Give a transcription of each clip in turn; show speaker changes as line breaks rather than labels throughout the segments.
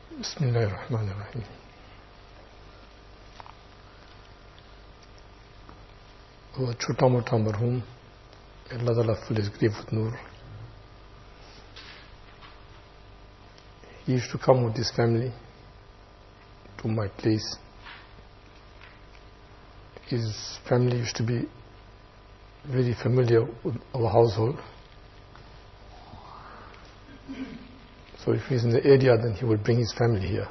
Bismillahirrahmanirrahim. वो छोटा मोटा मरहूम अल्लाह ताला fill his grave with nur. He used to come with his family to my place. His family used to be very familiar with our household. So if he's in the area, then he would bring his family here.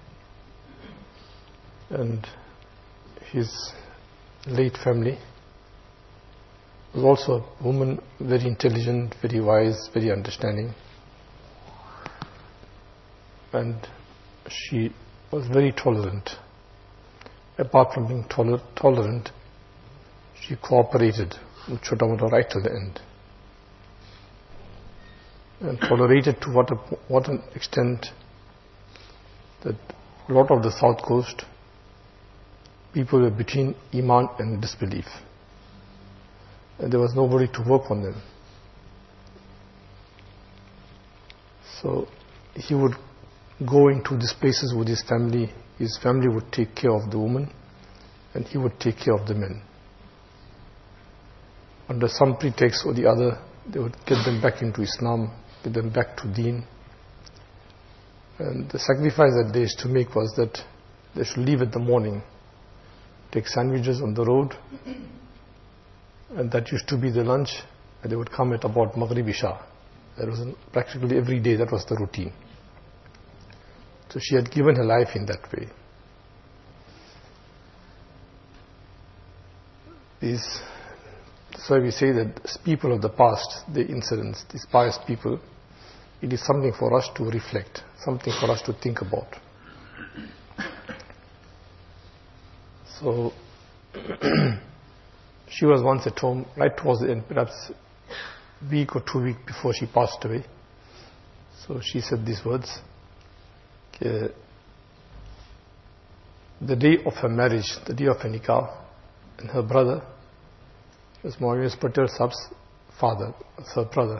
And his late family was also a woman, very intelligent, very wise, very understanding. And she was very tolerant. Apart from being tolerant, she cooperated with Chota Mota right till the end. And tolerated to what an extent that a lot of the South Coast people were between Iman and disbelief. And there was nobody to work on them. So he would go into these places with his family. His family would take care of the woman and he would take care of the men. Under some pretext or the other, they would get them back into Islam, get them back to Deen. And the sacrifice that they used to make was that they should leave in the morning, take sandwiches on the road, and that used to be the lunch, and they would come at about Maghrib Isha. That was practically every day, that was the routine. So she had given her life in that way. That's why we say that people of the past, the incidents, these pious people, it is something for us to reflect, something for us to think about. So she was once at home, right towards the end, perhaps a week or 2 weeks before she passed away. So she said these words, the day of her marriage, the day of her nikah, and her brother, was Maulana Patel Saab's father, her brother.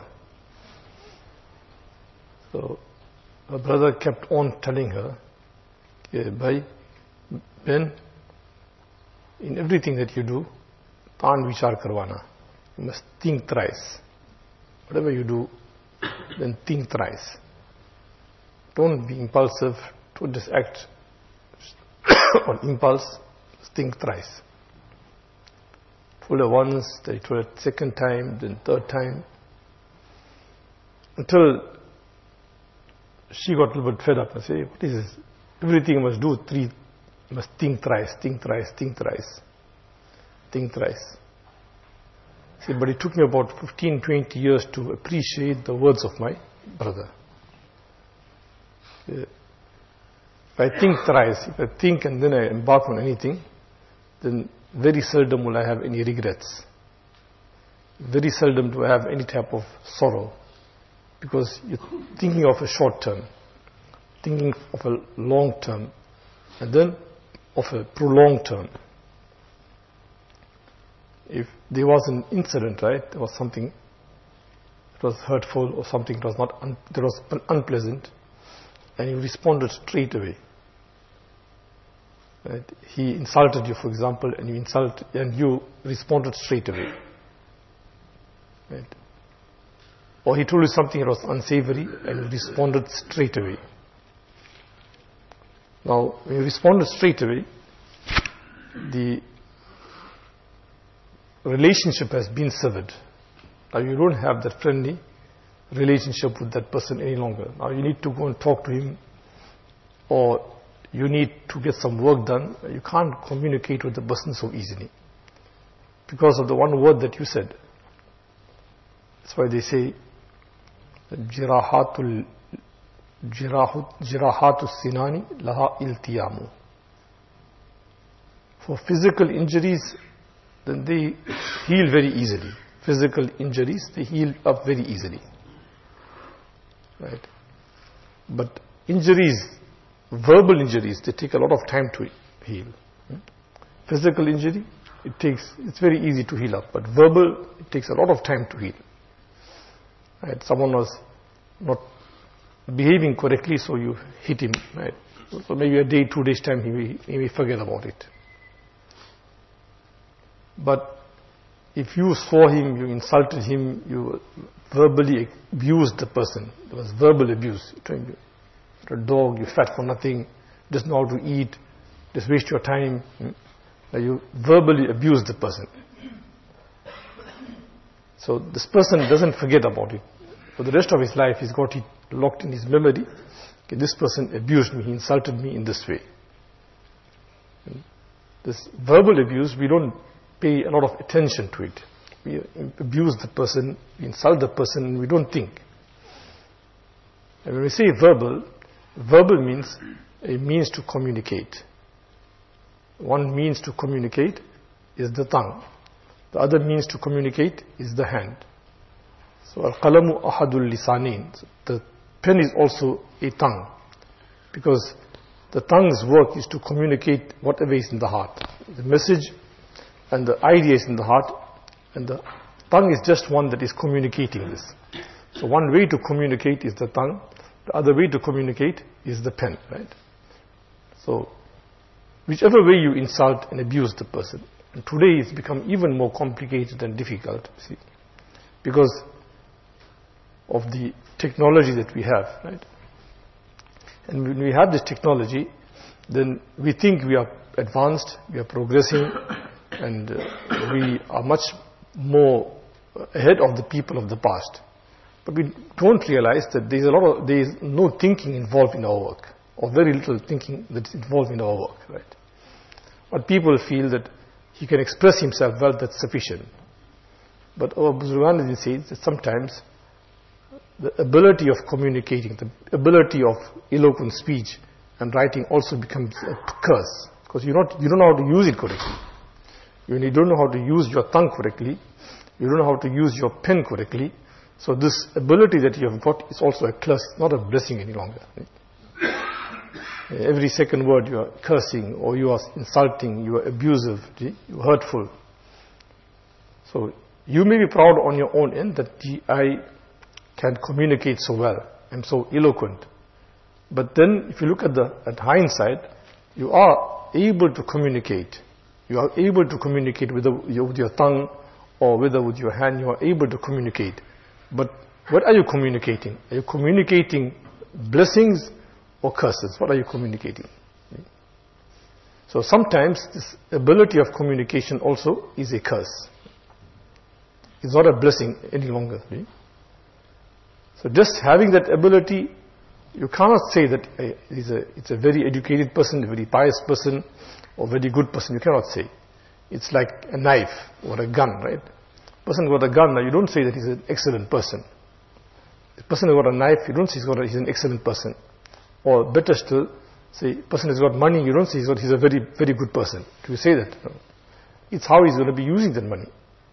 So her brother kept on telling her, Bhai, Ben, in everything that you do, taan vichar karwana. You must think thrice. Whatever you do, then think thrice. Don't be impulsive, don't just act on impulse, just think thrice. Told her once, they told her second time, then third time, until she got a little bit fed up and said, what is this? Everything you must do, you must think thrice, think thrice, think thrice, think thrice. See, but it took me about 15, 20 years to appreciate the words of my brother. If I think thrice, if I think and then I embark on anything, then very seldom will I have any regrets. Very seldom do I have any type of sorrow. Because you're thinking of a short term, thinking of a long term, and then of a prolonged term. If there was an incident, right, there was something that was hurtful or something that was unpleasant, and you responded straight away. Right? He insulted you, for example, and you responded straight away. Right? Or he told you something that was unsavory, and you responded straight away. Now, when you responded straight away, the relationship has been severed. Now you don't have that friendly relationship with that person any longer. Now you need to go and talk to him, or you need to get some work done. You can't communicate with the person so easily because of the one word that you said. That's why they say jirahatu sinani laha iltiyamu. For physical injuries, then they heal very easily. Physical injuries, they heal up very easily. Right? But injuries, verbal injuries, they take a lot of time to heal. Physical injury, it's very easy to heal up, but verbal, it takes a lot of time to heal. Right? Someone was not behaving correctly, so you hit him, right? So maybe a day, 2 days time, he may forget about it. But if you saw him, you insulted him, you verbally abused the person, there was verbal abuse. You're a dog, you're fat for nothing, doesn't know how to eat, just waste your time. You verbally abuse the person. So this person doesn't forget about it. For the rest of his life, he's got it locked in his memory. Okay, this person abused me, he insulted me in this way. And this verbal abuse, we don't pay a lot of attention to it. We abuse the person, we insult the person, and we don't think. And when we say verbal, verbal means a means to communicate. One means to communicate is the tongue. The other means to communicate is the hand. So al-qalamu ahadul lisanin. The pen is also a tongue, because the tongue's work is to communicate whatever is in the heart. The message and the idea is in the heart, and the tongue is just one that is communicating this. So one way to communicate is the tongue, the other way to communicate is the pen, right? So whichever way you insult and abuse the person. And today it's become even more complicated and difficult, see, because of the technology that we have, right? And when we have this technology, then we think we are advanced, we are progressing, and we are much more ahead of the people of the past. But we don't realize that there is no thinking involved in our work, or very little thinking that's involved in our work, right? But people feel that he can express himself well, that's sufficient. But our Buzurgan says that sometimes the ability of communicating, the ability of eloquent speech and writing also becomes a curse, because you don't know how to use it correctly. You don't know how to use your tongue correctly, you don't know how to use your pen correctly. So this ability that you have got is also a curse, not a blessing any longer. Every second word you are cursing, or you are insulting, you are abusive, you are hurtful. So you may be proud on your own end that I can communicate so well, I'm so eloquent. But then if you look at hindsight, you are able to communicate. You are able to communicate with your tongue, or whether with your hand, you are able to communicate. But what are you communicating? Are you communicating blessings or curses? What are you communicating? So sometimes this ability of communication also is a curse. It's not a blessing any longer. So just having that ability, you cannot say that it's a very educated person, a very pious person, or very good person. You cannot say. It's like a knife or a gun, right? Person with a gun, now you don't say that he's an excellent person. The person who got a knife, you don't say he's an excellent person. Or better still, say, person has got money, you don't say he's a very, very good person. Do you say that? No. It's how he's going to be using that money.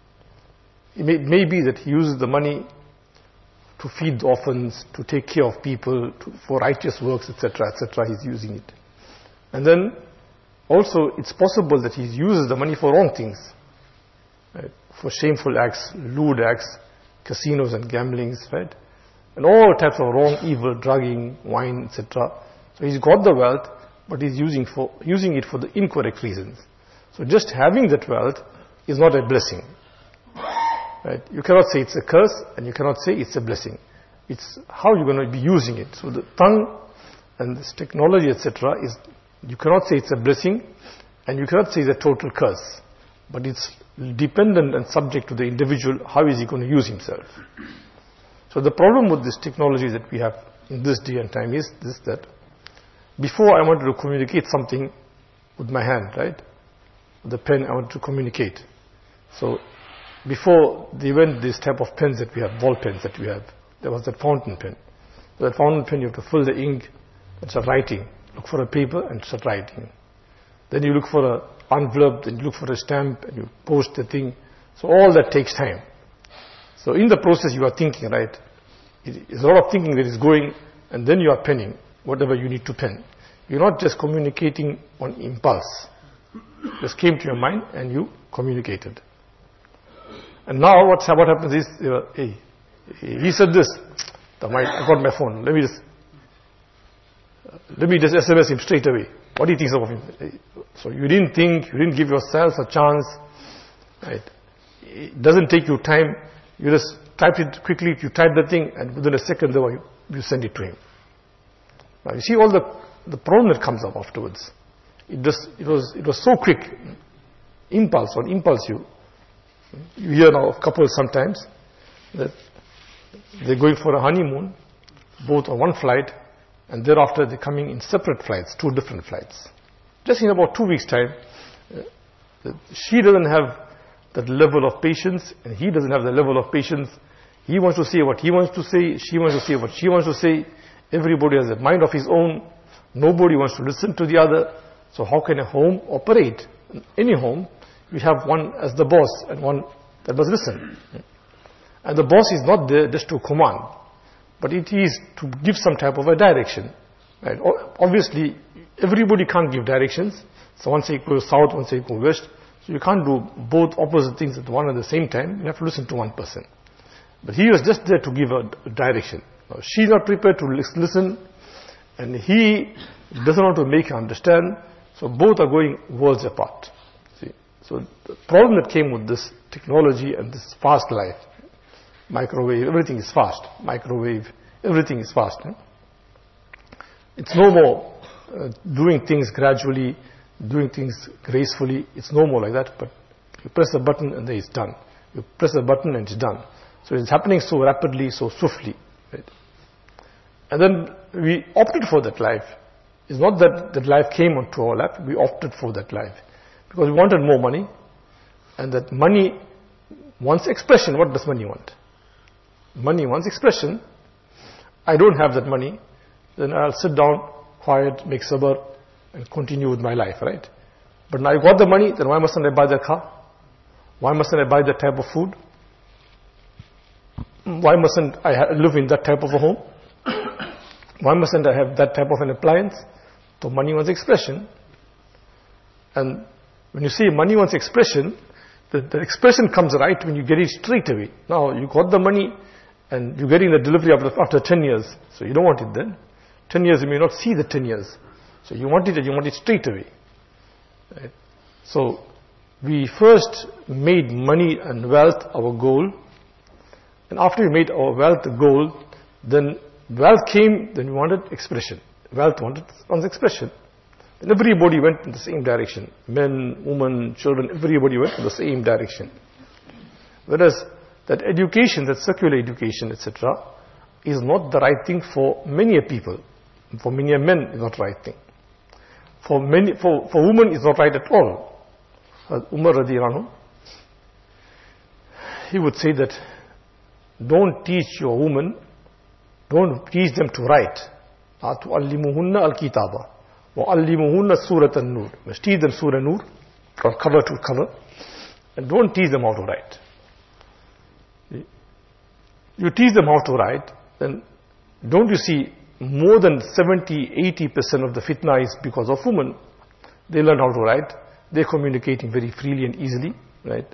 It may be that he uses the money to feed the orphans, to take care of people, for righteous works, etc., etc. He's using it. And then also it's possible that he uses the money for wrong things, right? For shameful acts, lewd acts, casinos and gamblings, right? And all types of wrong, evil, drugging, wine, etc. So he's got the wealth, but he's using it for the incorrect reasons. So just having that wealth is not a blessing. Right? You cannot say it's a curse, and you cannot say it's a blessing. It's how you're going to be using it. So the tongue and this technology, etc., you cannot say it's a blessing, and you cannot say it's a total curse. But it's dependent and subject to the individual, how is he going to use himself. So the problem with this technology that we have in this day and time is this, that before I wanted to communicate something with my hand, right? With the pen, I wanted to communicate. So before they went this type of pens that we have, ball pens that we have, there was that fountain pen. So that fountain pen, you have to fill the ink and start writing. Look for a paper and start writing. Then you look for an envelope, then you look for a stamp, and you post the thing. So all that takes time. So in the process you are thinking, right? It's a lot of thinking that is going, and then you are penning whatever you need to pen. You're not just communicating on impulse. Just came to your mind and you communicated. And now what happens is, hey, he said this. I got my phone. Let me just let me just SMS him straight away. What do you think of him? So you didn't think, you didn't give yourself a chance, right? It doesn't take you time. You just type it quickly, you type the thing, and within a second, you send it to him. Now you see all the problem that comes up afterwards. It was so quick. Impulse. You hear now of couples sometimes that they're going for a honeymoon, both on one flight, and thereafter they're coming in separate flights, 2 different flights. Just in about 2 weeks' time, she doesn't have that level of patience, and he doesn't have the level of patience. He wants to say what he wants to say, she wants to say what she wants to say. Everybody has a mind of his own. Nobody wants to listen to the other. So how can a home operate? In any home, you have one as the boss and one that must listen. And the boss is not there just to command, but it is to give some type of a direction. Right? Obviously, everybody can't give directions. So one say go south, one say go west. So you can't do both opposite things at one at the same time. You have to listen to one person. But he was just there to give a direction. Now, she's not prepared to listen, and he doesn't want to make her understand. So both are going worlds apart. See? So the problem that came with this technology and this fast life, microwave, everything is fast. Microwave, everything is fast. It's no more doing things gradually, doing things gracefully. It's no more like that, but you press a button and then it's done. You press a button and it's done. So it's happening so rapidly, so swiftly. Right? And then we opted for that life. It's not that that life came onto our lap. We opted for that life because we wanted more money, and that money wants expression. What does money want? Money wants expression. I don't have that money, then I'll sit down, quiet, make sabr, and continue with my life, right? But now I got the money, then why mustn't I buy that car? Why mustn't I buy that type of food? Why mustn't I live in that type of a home? Why mustn't I have that type of an appliance? So money wants expression. And when you say money wants expression, the expression comes right when you get it straight away. Now you got the money and you're getting the delivery after 10 years. So you don't want it then. 10 years you may not see the 10 years. So you want it and you want it straight away. Right? So we first made money and wealth our goal. And after we made our wealth the goal, then wealth came, then we wanted expression. Wealth wants expression. Then everybody went in the same direction. Men, women, children, everybody went in the same direction. Whereas that education, that secular education, etc., is not the right thing for many people. For many men, it's not the right thing. For women, it's not right at all. Umar radiyallahu anhu, he would say that don't teach your women, don't teach them to write. أَتُعَلِّمُهُنَّ الْكِتَابَ وَعَلِّمُهُنَّ سُورَةَ النُّورِ. Must teach them Surah Nur, from cover to cover, and don't teach them how to write. You teach them how to write, then don't you see more than 70-80% of the fitna is because of women. They learn how to write, they're communicating very freely and easily, right?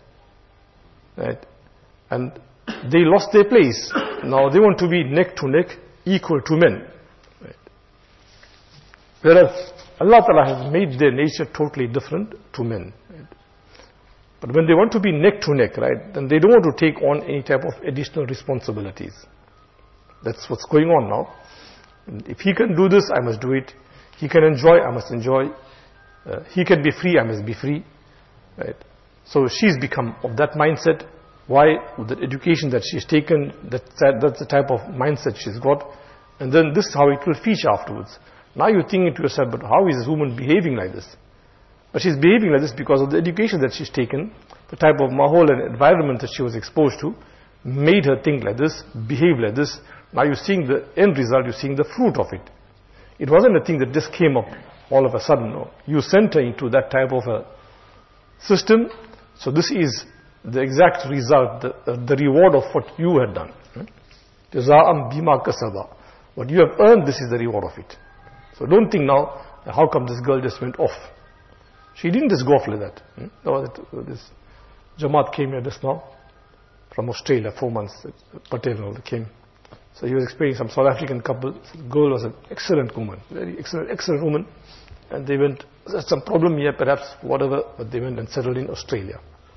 And they lost their place. Now they want to be neck to neck, equal to men. Right? Whereas Allah Ta'ala has made their nature totally different to men. Right? But when they want to be neck to neck, right, then they don't want to take on any type of additional responsibilities. That's what's going on now. And if he can do this, I must do it. He can enjoy, I must enjoy. He can be free, I must be free. Right? So she's become of that mindset. Why? With the education that she's taken, that's the type of mindset she's got. And then this is how it will feature afterwards. Now you're thinking to yourself, but how is this woman behaving like this? But she's behaving like this because of the education that she's taken, the type of mahol and environment that she was exposed to, made her think like this, behave like this. Now you're seeing the end result, you're seeing the fruit of it. It wasn't a thing that just came up all of a sudden. No. You sent her into that type of a system. So this is the exact result, the reward of what you had done. Jaza'am bima kasaba. What you have earned, this is the reward of it. So don't think now, how come this girl just went off? She didn't just go off like that. No, this Jamaat came here just now from Australia, 4 months. Patel came. So he was explaining some South African couple. The girl was an excellent woman, very excellent woman. And they went, there's some problem here perhaps, whatever, but they went and settled in Australia.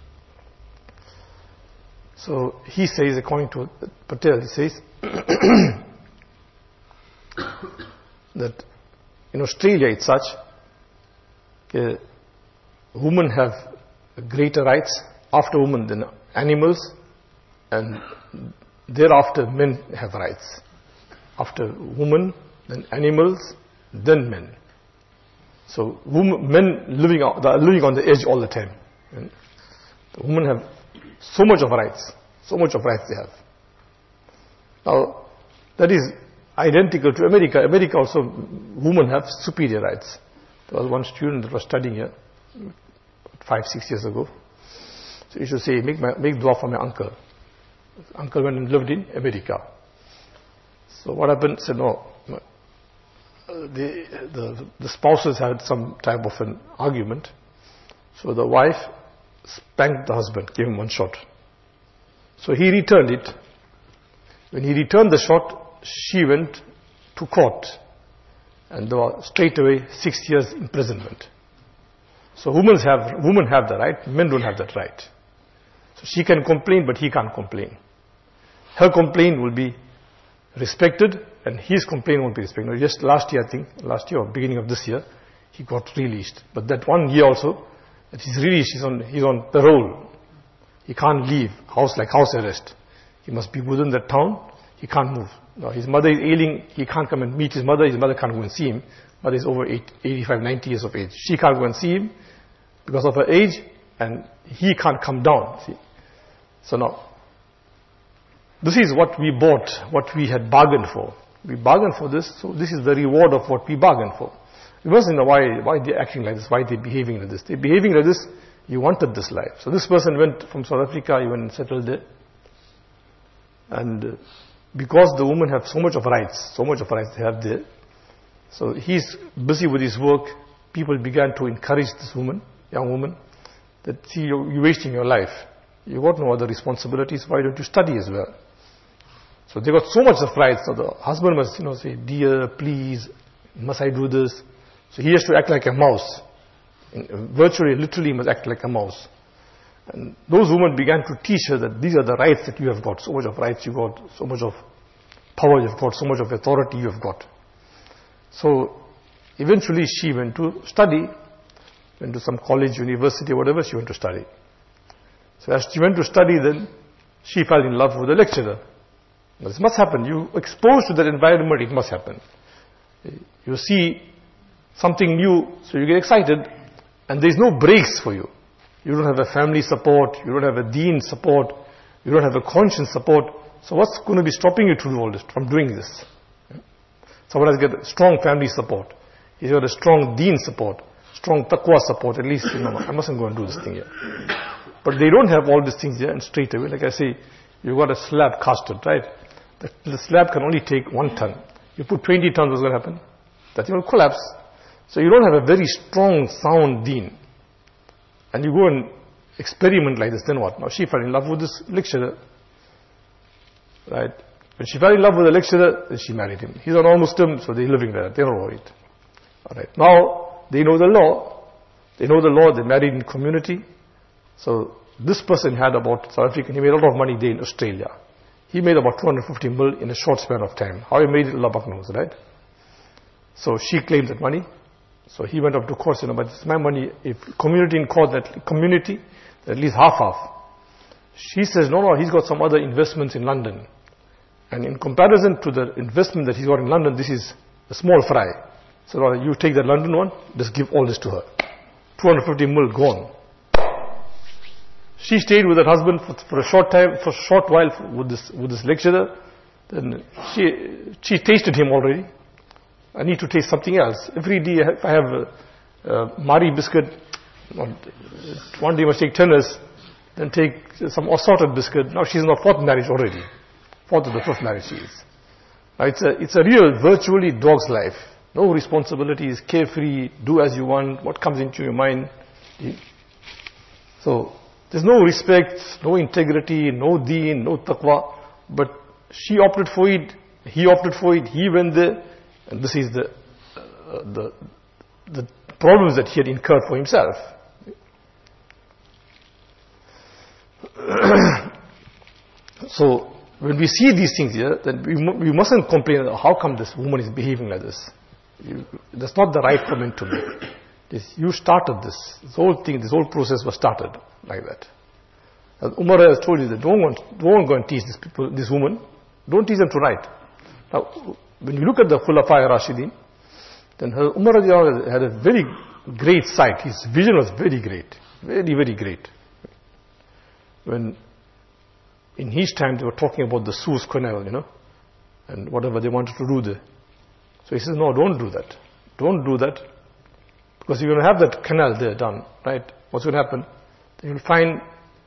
So he says, according to Patel, he says that in Australia it's such, women have greater rights after women than animals, and thereafter men have rights. After women, then animals, then men. So men they are living on the edge all the time. And the women have so much of rights they have. Now, that is identical to America. America also, women have superior rights. There was one student that was studying here 5-6 years ago. So he should say, make dua for my uncle. Uncle went and lived in America. So what happened? Said no. The spouses had some type of an argument. So the wife spanked the husband, gave him one shot. So he returned it. When he returned the shot, she went to court, and there was straight away 6 years imprisonment. So women have the right, men don't have that right. So she can complain, but he can't complain. Her complaint will be respected, and his complaint won't be respected. Just last year or beginning of this year, he got released. But that 1 year also, that he's released, he's on parole. He can't leave, house arrest. He must be within that town, he can't move. Now his mother is ailing, he can't come and meet his mother can't go and see him. Mother is over 85, 90 years of age. She can't go and see him because of her age, and he can't come down. See? So now, this is what we bought, what we had bargained for. We bargained for this, so this is the reward of what we bargained for. We must know why they're acting like this, why they're behaving like this. They're behaving like this, you wanted this life. So this person went from South Africa, he went and settled there. And because the women have so much of rights they have there, so he's busy with his work. People began to encourage this woman, young woman, that see, you're wasting your life. You got no other responsibilities, why don't you study as well? So they got so much of rights. So the husband must, say, dear, please, must I do this? So he has to act like a mouse. Virtually, literally, he must act like a mouse. And those women began to teach her that these are the rights that you have got. So much of rights you got, so much of power you have got, so much of authority you have got. So eventually she went to study, went to some college, university, whatever, she went to study. So as she went to study, then she fell in love with the lecturer. Now, this must happen. You exposed to that environment, it must happen. You see something new, so you get excited, and there's no breaks for you. You don't have a family support, you don't have a deen support, you don't have a conscience support. So what's going to be stopping you to do all this, from doing this? Someone has got strong family support. He's got a strong deen support, strong taqwa support. At least, I mustn't go and do this thing here. But they don't have all these things here, and straight away, like I say, you've got a slab casted, right? The slab can only take 1 ton. You put 20 tons, what's going to happen? That thing will collapse. So you don't have a very strong, sound deen. And you go and experiment like this, then what? Now she fell in love with this lecturer. Right? When she fell in love with the lecturer, then she married him. He's a non-Muslim, so they're living there. They're not worried. Alright. Now, they know the law. They're married in community. So, this person had about, South African, he made a lot of money there in Australia. He made about 250 mil in a short span of time. How he made it, Allah knows, right? So, she claimed that money. So he went up to court, but it's my money. If community in court, that community, at least half. She says, no, he's got some other investments in London. And in comparison to the investment that he's got in London, this is a small fry. So no, you take that London one, just give all this to her. 250 mil gone. She stayed with her husband for a short while with this lecturer. Then she tasted him already. I need to taste something else. Every day if I have Mari biscuit, one day I must take Turners, then take some assorted biscuit. Now she's in her 4th marriage already. 4th or the 5th marriage she is. Now it's a real, virtually dog's life. No responsibilities, carefree, do as you want, what comes into your mind. So there's no respect, no integrity, no deen, no taqwa. But she opted for it He opted for it, he went there, and this is the problems that he had incurred for himself. So, when we see these things here, then we mustn't complain, how come this woman is behaving like this? That's not the right comment to make. You started this. This whole thing, this whole process was started like that. As Umar has told you that don't go and teach these people, this woman. Don't teach them to write. Now, when you look at the Khulafa Rashidin, then Umar had a very great sight. His vision was very great. Very, very great. When in his time they were talking about the Suez Canal, and whatever they wanted to do there. So he says, no, don't do that. Don't do that. Because you're going to have that canal there done, right? What's going to happen? You'll find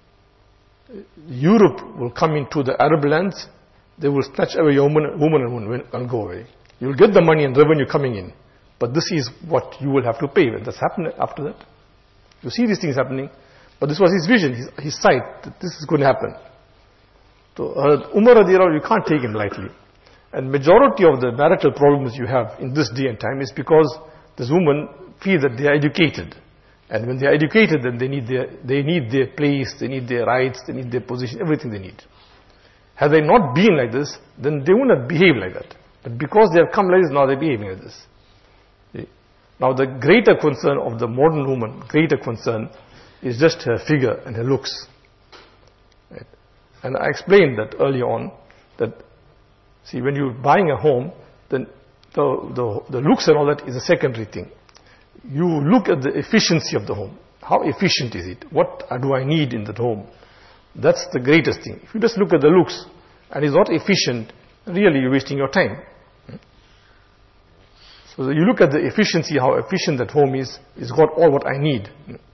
Europe will come into the Arab lands. They will snatch away your woman and go away. You'll get the money and revenue coming in. But this is what you will have to pay. That's happened after that. You see these things happening. But this was his vision, his sight, that this is going to happen. So Umar radiallahu, you can't take him lightly. And majority of the marital problems you have in this day and time is because this woman feel that they are educated. And when they are educated, then they need their place, they need their rights, they need their position, everything they need. Had they not been like this, then they wouldn't have behaved like that. But because they have come like this, now they're behaving like this. See? Now the greater concern of the modern woman, greater concern, is just her figure and her looks. Right? And I explained that earlier on, that, see, when you're buying a home, then the looks and all that is a secondary thing. You look at the efficiency of the home. How efficient is it? What do I need in that home? That's the greatest thing. If you just look at the looks and it's not efficient, really you're wasting your time. So you look at the efficiency, how efficient that home is, it's got all what I need.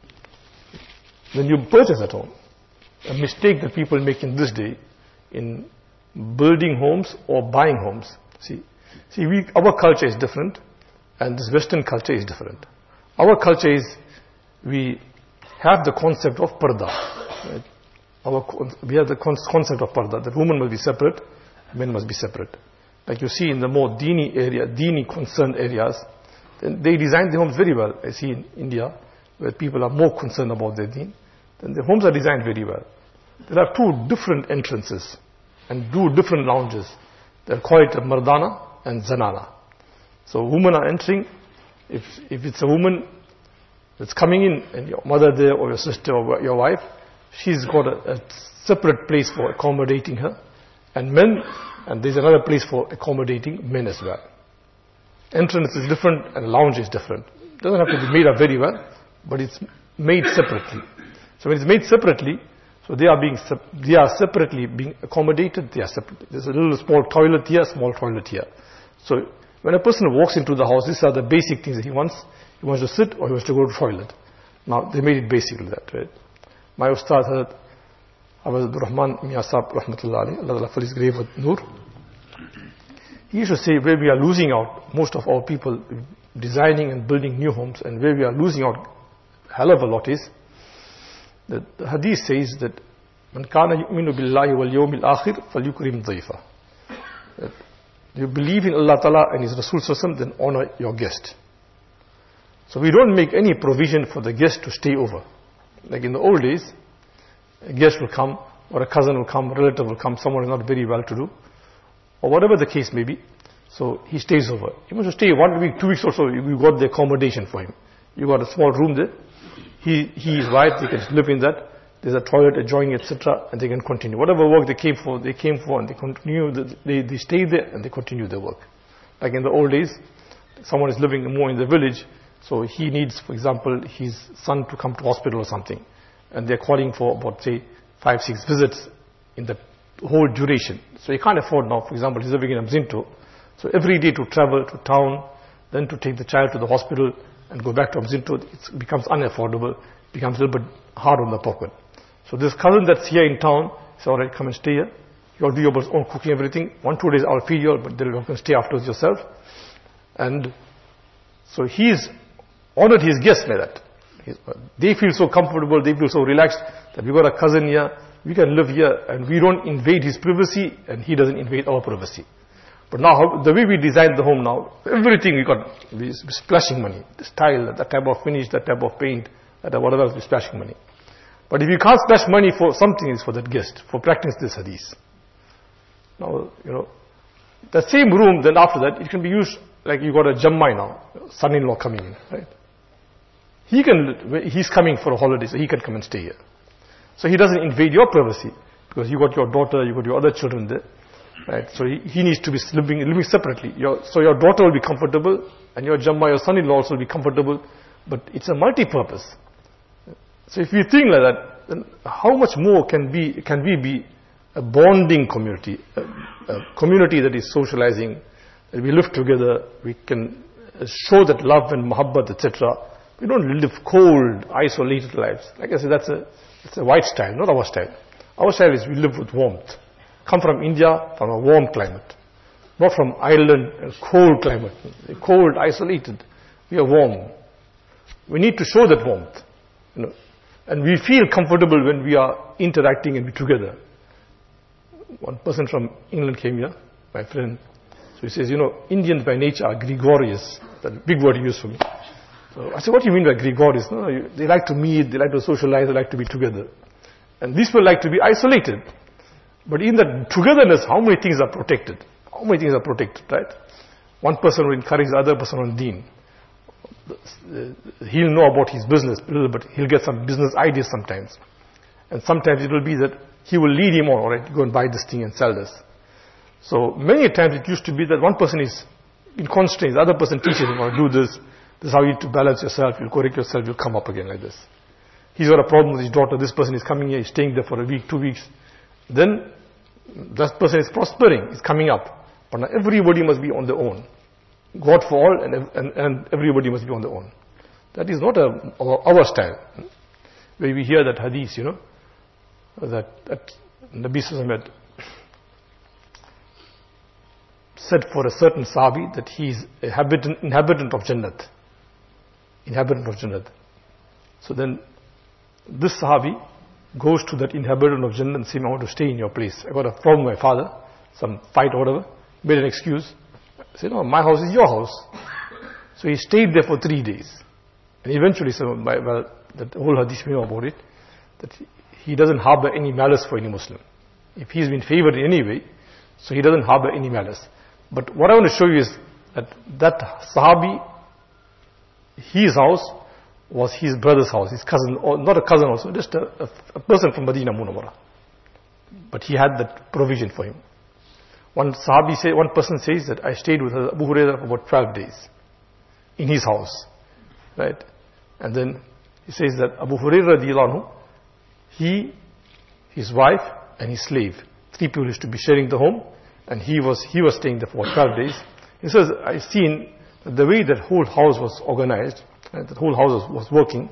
When you purchase that home, a mistake that people make in this day, in building homes or buying homes. See, our culture is different, and this Western culture is different. Our culture is, we have the concept of parda. Right? We have the concept of parda, that women must be separate, men must be separate. Like you see in the more Dini concerned areas, then they design the homes very well. I see in India, where people are more concerned about their deen, then the homes are designed very well. There are two different entrances and two different lounges. They'll call it a mardana and zanana. So women are entering. If it's a woman that's coming in, and your mother there or your sister or your wife, she's got a separate place for accommodating her. And men, and there's another place for accommodating men as well. Entrance is different and lounge is different. It doesn't have to be made up very well, but it's made separately. So when it's made separately, so they are separately being accommodated. They are separate. There's a little small toilet here, small toilet here. So when a person walks into the house, these are the basic things that he wants. He wants to sit or he wants to go to the toilet. Now they made it basically that, right? My Ustad Hazrat Abdul Rahman Mian Sahib Rahmatullah Alayhi, Allah for his grave with Noor. He used to say, where we are losing out, most of our people designing and building new homes, and where we are losing out a hell of a lot is, that the hadith says that Man kana yu'minu billahi wal yawmil akhir falyukrim dhayfa. You believe in Allah Ta'ala and His Rasul Sallallahu, then honor your guest. So we don't make any provision for the guest to stay over. Like in the old days, a guest will come, or a cousin will come, a relative will come, someone is not very well to do, or whatever the case may be. So he stays over. He must stay 1 week, 2 weeks or so. You got the accommodation for him. You got a small room there. He is wife, they can live in that. There's a toilet adjoining, etc., and they can continue. Whatever work they came for, and they continue. They stay there and they continue their work. Like in the old days, someone is living more in the village, so he needs, for example, his son to come to hospital or something, and they're calling for about, say, 5-6 visits in the whole duration. So he can't afford now, for example, he's living in Amzinto, so every day to travel to town, then to take the child to the hospital and go back to Amzinto, it becomes unaffordable, becomes a little bit hard on the pocket. So this cousin that's here in town says, all right, come and stay here. You'll do your own cooking, everything. 1-2 days I'll feed you, but then you can stay afterwards yourself. And so he's honored his guests by that. They feel so comfortable, they feel so relaxed that we've got a cousin here, we can live here and we don't invade his privacy and he doesn't invade our privacy. But now, the way we design the home now, everything we're splashing money. The style, that type of finish, that type of paint, that whatever else, we're splashing money. But if you can't splash money for something, it's for that guest, for practicing this hadith. Now, the same room, then after that, it can be used like you got a Jammai now, son-in-law coming in, right? He's coming for a holiday, so he can come and stay here. So he doesn't invade your privacy, because you got your daughter, you got your other children there, right? So he needs to be living separately. So your daughter will be comfortable, and your Jammai, your son-in-law also will be comfortable, but it's a multi-purpose. So if you think like that, then how much more can we be a bonding community, a community that is socializing, that we live together, we can show that love and muhabbat, etc. We don't live cold, isolated lives. Like I said, that's a white style, not our style. Our style is we live with warmth. Come from India, from a warm climate. Not from Ireland, a cold climate. Cold, isolated. We are warm. We need to show that warmth. And we feel comfortable when we are interacting and be together. One person from England came here, my friend. So he says, Indians by nature are gregarious. That's a big word he used for me. So I said, what do you mean by gregarious? No, they like to meet, they like to socialize, they like to be together. And these people like to be isolated. But in that togetherness, how many things are protected? How many things are protected, right? One person will encourage the other person on deen. He'll know about his business, but he'll get some business ideas sometimes. And sometimes it will be that he will lead him on, all right, go and buy this thing and sell this. So many times it used to be that one person is in constraints, the other person teaches him, do this. This is how you need to balance yourself, you'll correct yourself, you'll come up again like this. He's got a problem with his daughter, this person is coming here, he's staying there for a week, 2 weeks. Then that person is prospering, is coming up. But now everybody must be on their own. God for all and everybody must be on their own. That is not our style. Where we hear that hadith, that Nabi Sallallahu Alaihi Wasallam said for a certain Sahabi that he is a inhabitant of Jannat. Inhabitant of Jannat. So then this Sahabi goes to that inhabitant of Jannat and says, I want to stay in your place. I got a problem with my father, some fight or whatever, made an excuse. I said, no, my house is your house. So he stayed there for 3 days. And eventually, that whole hadith we know about it, that he doesn't harbor any malice for any Muslim. If he's been favored in any way, so he doesn't harbor any malice. But what I want to show you is that Sahabi, his house was his brother's house, his cousin, or not a cousin also, just a person from Medina Munawwara. But he had that provision for him. One person says that I stayed with Abu Hurairah for about 12 days in his house, right? And then he says that Abu Hurairah radiallahu anhu, his wife and his slave, 3 people used to be sharing the home, and he was staying there for 12 days. He says, I seen the way that whole house was organized, and the whole house was working,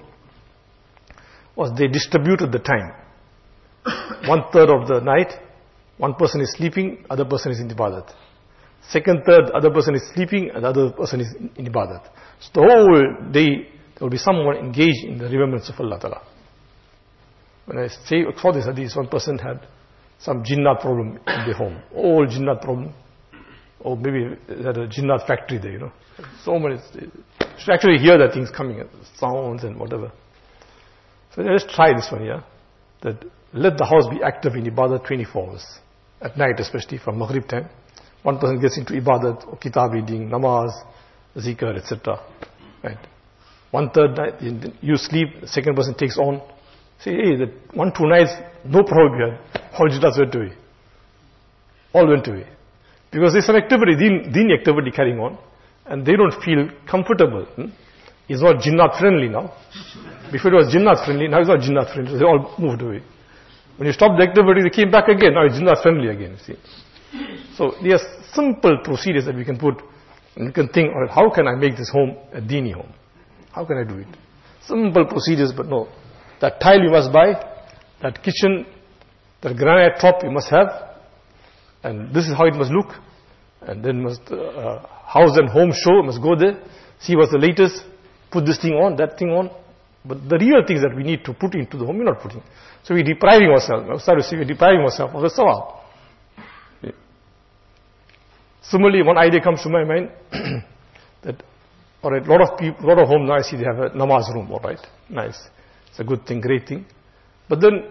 was they distributed the time. 1/3 of the night, one person is sleeping, other person is in ibadat. Second, third, other person is sleeping, and the other person is in ibadat. So the whole day, there will be someone engaged in the remembrance of Allah Ta'ala. When I say for this hadith, one person had some jinnat problem in their home. All jinnat problem. Or maybe they had a jinnat factory there, So many. You should actually hear the things coming, sounds and whatever. So let's try this one, yeah? That let the house be active in ibadat 24 hours. At night especially, from Maghrib time. One person gets into ibadat, or kitab reading, namaz, zikr, etc. Right? 1/3 night, you sleep, the second person takes on. Say, hey, that 1-2 nights, no problem here. All jinnats went away. All went away. Because there's some activity, deen activity carrying on, and they don't feel comfortable. It's not jinnat friendly now. Before it was jinnat friendly, now it's not jinnat friendly, so they all moved away. When you stopped the activity, they came back again, now it's jinnat friendly again, you see. So there are simple procedures that we can put, and you can think, all right, how can I make this home a Dini home? How can I do it? Simple procedures, but no. That tile you must buy, that kitchen, that granite top you must have, and this is how it must look. And then must house and home show, must go there, see what's the latest, put this thing on, that thing on. But the real things that we need to put into the home, we're not putting. So we're depriving ourselves. I'm sorry to say, we're depriving ourselves of the sawab. Similarly, one idea comes to my mind that, all right, lot of homes now I see they have a namaz room, all right, nice. It's a good thing, great thing. But then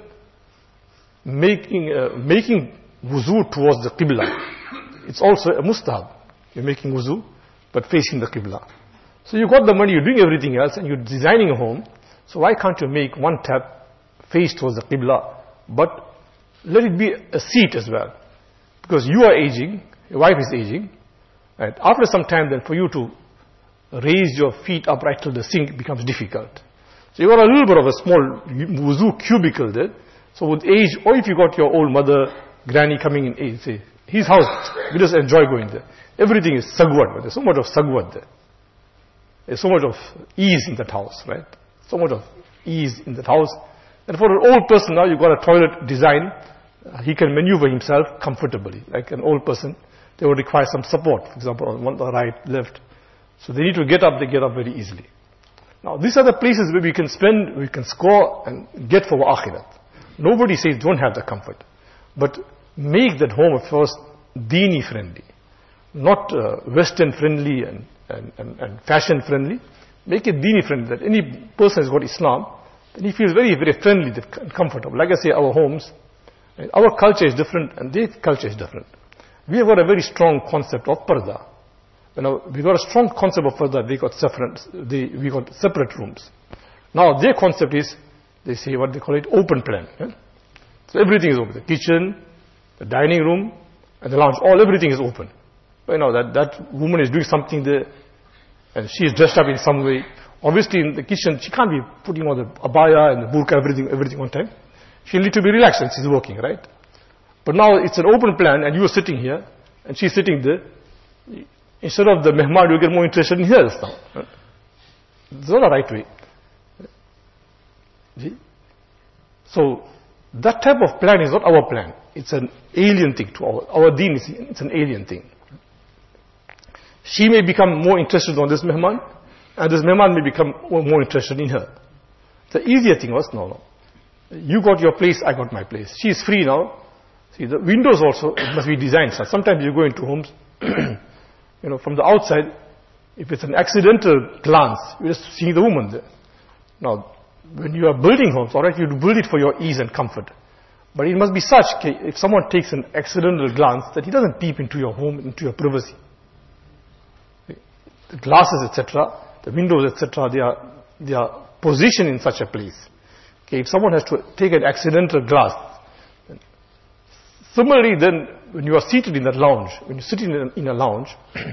making wuzu towards the qibla, it's also a mustahab. You're making wuzu, but facing the qibla. So you got the money, you're doing everything else, and you're designing a home. So why can't you make one tap face towards the qibla, but let it be a seat as well? Because you are aging, your wife is aging, and after some time then for you to raise your feet upright till the sink becomes difficult. So you got a little bit of a small wuzu cubicle there. So with age, or if you got your old mother, granny coming in age, say, his house, we just enjoy going there. Everything is sagwat, there's so much of sagwat there. There's so much of ease in that house, right? So much of ease in that house. And for an old person now, you've got a toilet design. He can maneuver himself comfortably. Like an old person, they would require some support, for example, on one, the right, left. So they need to get up, they get up very easily. Now, these are the places where we can spend, we can score and get for our akhirat. Nobody says don't have the comfort. But make that home of yours deeni friendly. Not Western friendly and fashion friendly. Make it deeni friendly. That any person has got Islam, then he feels very, very friendly and comfortable. Like I say, our homes, our culture is different and their culture is different. We have got a very strong concept of parda. We got a strong concept of parda. We got separate rooms. Now their concept is, they say what they call it, open plan. Yeah? So everything is open. The kitchen, the dining room, and the lounge, everything is open. That woman is doing something there, and she is dressed up in some way. Obviously in the kitchen, she can't be putting on the abaya and the burqa, everything on time. She'll need to be relaxed and she's working, right? But now it's an open plan and you are sitting here, and she's sitting there. Instead of the mehman, you get more interested in here now. It's not the right way. So, that type of plan is not our plan. It's an alien thing to our deen. It's an alien thing. She may become more interested on this mehman, and this mehman may become more interested in her. The easier thing was, no. You got your place, I got my place. She is free now. See, the windows also, it must be designed. So sometimes you go into homes, from the outside, if it's an accidental glance, you're just seeing the woman there. Now, when you are building homes, alright, you build it for your ease and comfort. But it must be such, if someone takes an accidental glance, that he doesn't peep into your home, into your privacy. The glasses, etc., the windows, etc., they are positioned in such a place. If someone has to take an accidental glance, similarly then, when you are seated in that lounge, when you sit in a lounge,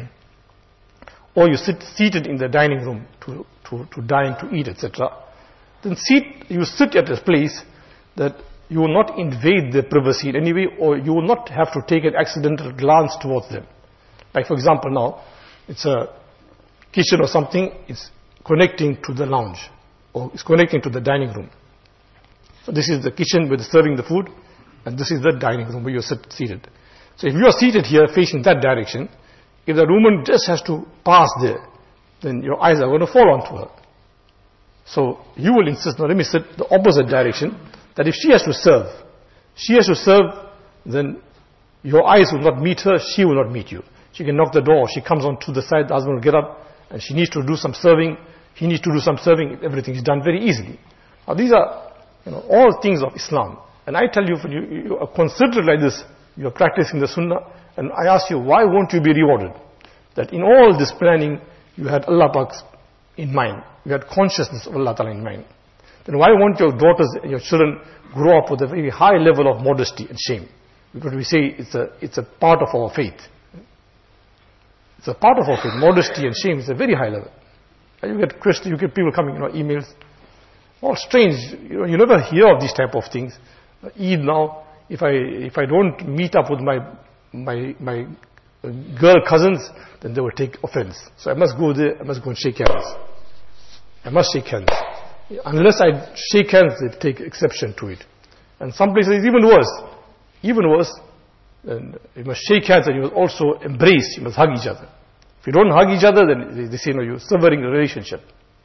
or you sit seated in the dining room to dine, to eat, etc., then you sit at a place that you will not invade their privacy in any way, or you will not have to take an accidental glance towards them. Like for example now, it's a kitchen or something, it's connecting to the lounge, or it's connecting to the dining room. So this is the kitchen where they're serving the food, and this is the dining room where you're seated. So if you are seated here facing that direction, if the woman just has to pass there, then your eyes are going to fall onto her. So you will insist, let me sit the opposite direction, that if she has to serve, then your eyes will not meet her, she will not meet you. She can knock the door, she comes on to the side, the husband will get up, and she needs to do some serving, he needs to do some serving, everything is done very easily. Now these are, all things of Islam. And I tell you, when you are considered like this, you are practicing the sunnah, and I ask you, why won't you be rewarded? That in all this planning, you had Allah Pak in mind. You had consciousness of Allah Ta'ala in mind. Then why won't your daughters and your children grow up with a very high level of modesty and shame? Because we say it's a part of our faith. It's a part of our faith. Modesty and shame is a very high level. And you get people coming, emails, all strange. You never hear of these type of things. Eid now, if I don't meet up with my girl cousins, then they will take offense. So I must go there, I must go and shake hands. I must shake hands. Unless I shake hands, they take exception to it. And some places it's even worse. Even worse, then you must shake hands and you must also embrace, you must hug each other. If you don't hug each other, then they say, you're severing the relationship.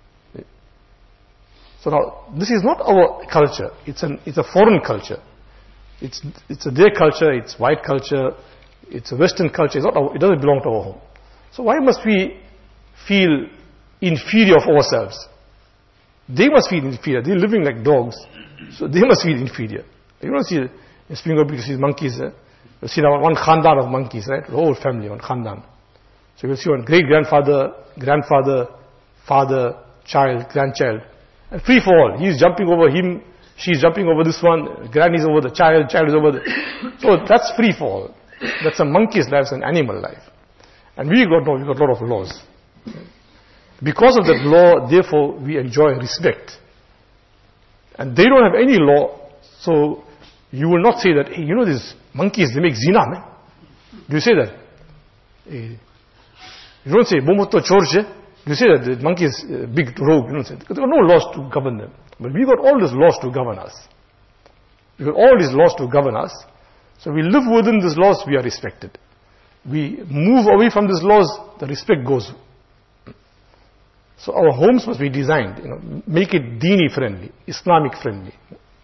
So now, this is not our culture. It's a foreign culture. It's their culture, it's white culture, It's a Western culture. It doesn't belong to our home. So why must we feel inferior of ourselves? They must feel inferior. They're living like dogs, so they must feel inferior. You don't see in Springwood Beach, you see monkeys. You see now one khandan of monkeys, right? The whole family, one khandan. So you will see one great-grandfather, grandfather, father, child, grandchild, and free for all. He's jumping over him, she's jumping over this one, granny's over the child, child is over the... So that's free for all. That's a monkey's life, it's an animal life. And we got a lot of laws. Because of that law, therefore, we enjoy respect. And they don't have any law, so you will not say that, hey, you know these monkeys, they make zina, man. Do you say that? You don't say, Bomoto Chorche. Do you say that the monkey is big rogue? You don't say that. Because there are no laws to govern them. But we got all these laws to govern us. We got all these laws to govern us. So we live within these laws, we are respected. We move away from these laws, the respect goes. So our homes must be designed, make it Dini friendly, Islamic friendly.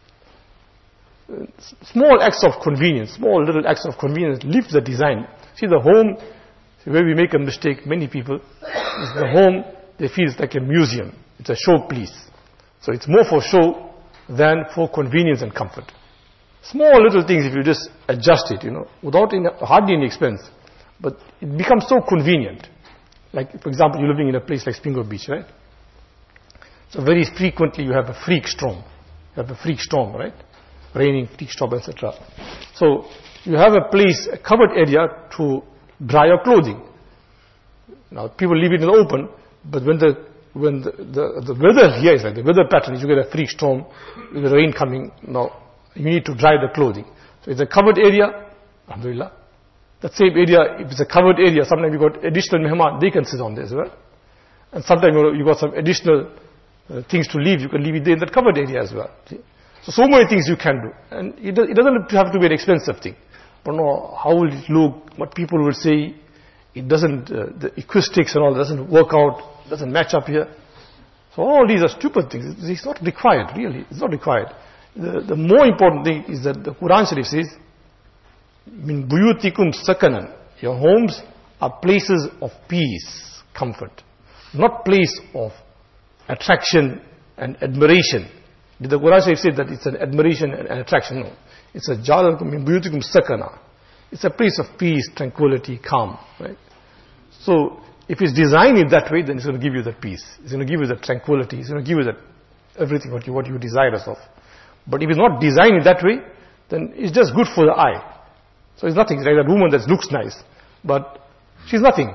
Small acts of convenience, small little acts of convenience lift the design. See, the home, where we make a mistake, many people, is the home, they feel it's like a museum. It's a showpiece. So it's more for show than for convenience and comfort. Small little things, if you just adjust it, without hardly any expense, but it becomes so convenient. Like, for example, you're living in a place like Springwood Beach, right? So very frequently you have a freak storm. You have a freak storm, right? Raining, freak storm, etc. So you have a place, a covered area to dry your clothing. Now people leave it in the open, but when the weather here is like the weather pattern is, you get a freak storm, with the rain coming. Now you need to dry the clothing. So it's a covered area. Alhamdulillah. That same area, if it's a covered area, sometimes you got additional mehman, they can sit on there as well. And sometimes you got some additional things to leave, you can leave it there in that covered area as well. See? So many things you can do. And it doesn't have to be an expensive thing. But no, how will it look, what people will say, it doesn't, the acoustics and all doesn't work out, doesn't match up here. So all these are stupid things. It's not required, really. It's not required. The more important thing is that the Quran Sharif says, Min buyutikum sakanan. Your homes are places of peace, comfort. Not place of attraction and admiration. Did the Quran say that it's an admiration and attraction? No. It's a jalakum min buyutikum sakana. It's a place of peace, tranquility, calm. Right? So if it's designed in that way, then it's going to give you that peace. It's going to give you that tranquility. It's going to give you that everything what you desire of. But if it's not designed in that way, then it's just good for the eye. So it's nothing. It's like that woman that looks nice, but she's nothing.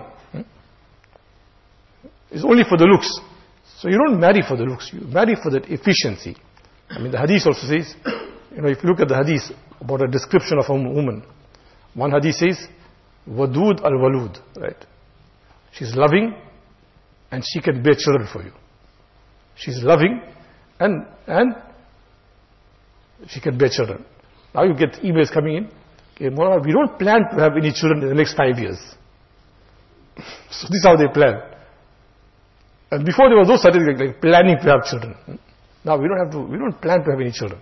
It's only for the looks. So you don't marry for the looks. You marry for that efficiency. I mean, the hadith also says, if you look at the hadith about a description of a woman, one hadith says, Wadud al-Walud, right? She's loving and she can bear children for you. She's loving and she can bear children. Now you get emails coming in. Okay, we don't plan to have any children in the next 5 years. So this is how they plan. And before there was no such thing like planning to have children. Now we don't plan to have any children.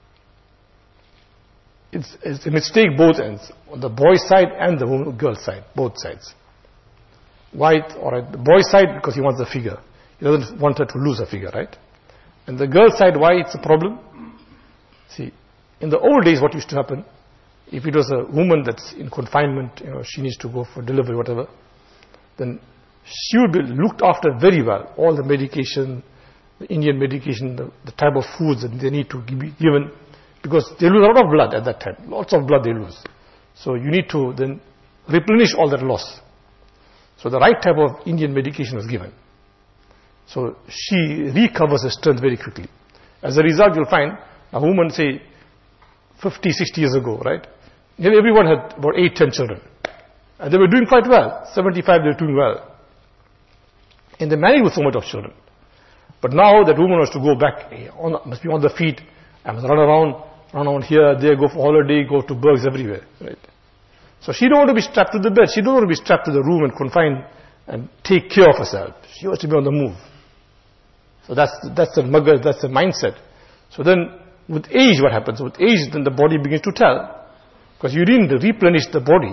It's a mistake both ends, on the boy's side and the girl's side, both sides. Why? Alright, the boy's side because he wants the figure. He doesn't want her to lose a figure, right? And the girl's side, why it's a problem? See, in the old days what used to happen, if it was a woman that's in confinement, she needs to go for delivery, whatever, then she would be looked after very well. All the medication, the Indian medication, the type of foods that they need to be given, because they lose a lot of blood at that time. Lots of blood they lose. So you need to then replenish all that loss. So the right type of Indian medication was given. So she recovers her strength very quickly. As a result, you'll find a woman, say, 50, 60 years ago, right? Nearly everyone had about 8, 10 children. And they were doing quite well. 75, they were doing well. And they married with so much of children. But now that woman has to go back, must be on the feet, and must run around here, there, go for holiday, go to burgs everywhere, right? So she don't want to be strapped to the bed. She don't want to be strapped to the room and confined and take care of herself. She wants to be on the move. So that's the magar, that's the mindset. So then, with age, what happens? With age, then the body begins to tell. Because you didn't replenish the body.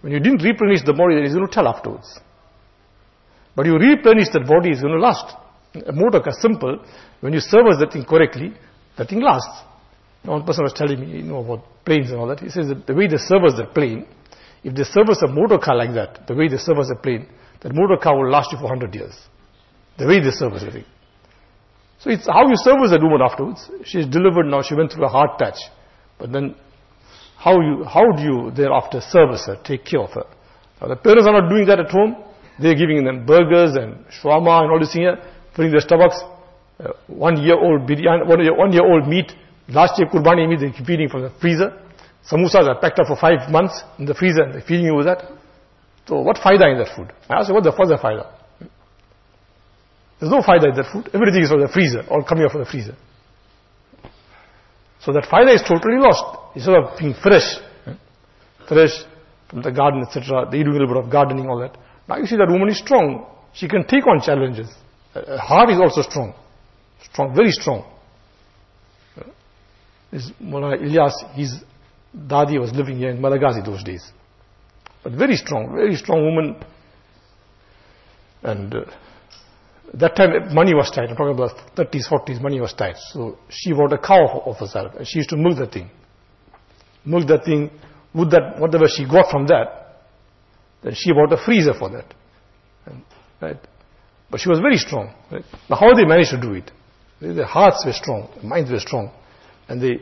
When you didn't replenish the body, then it's going to tell afterwards. But you replenish that body, it's going to last. A motor car, simple. When you service that thing correctly, that thing lasts. Now, one person was telling me, about planes and all that. He says that the way they service the plane, if they service a motor car like that, the way they service a plane, that motor car will last you for 100 years. The way they service the thing. So it's how you service that woman afterwards. She's delivered now, she went through a hard patch. But then, how do you thereafter service her, take care of her? Now the parents are not doing that at home. They're giving them burgers and shawarma and all this here, filling their stomachs. 1 year old biryani, 1 year old meat. Last year Qurbani meat, they keep feeding from the freezer. Samosas are packed up for 5 months in the freezer and they're feeding you with that. So what faida in that food? I asked you, what the further faida? There's no faida in that food. Everything is from the freezer, all coming out from the freezer. So that faida is totally lost. Instead of being fresh from the garden, etc., they do a little bit of gardening, all that. Now you see that woman is strong. She can take on challenges. Her heart is also strong. Strong, very strong. This Mullah Ilyas, his Dadi was living here in Malagasy those days. But very strong woman. And that time money was tight. I'm talking about 30s, 40s, money was tight. So she bought a cow of herself and she used to milk that thing. With that, whatever she got from that, then she bought a freezer for that. Right? But she was very strong. Right? Now how they managed to do it? Their hearts were strong, their minds were strong. And they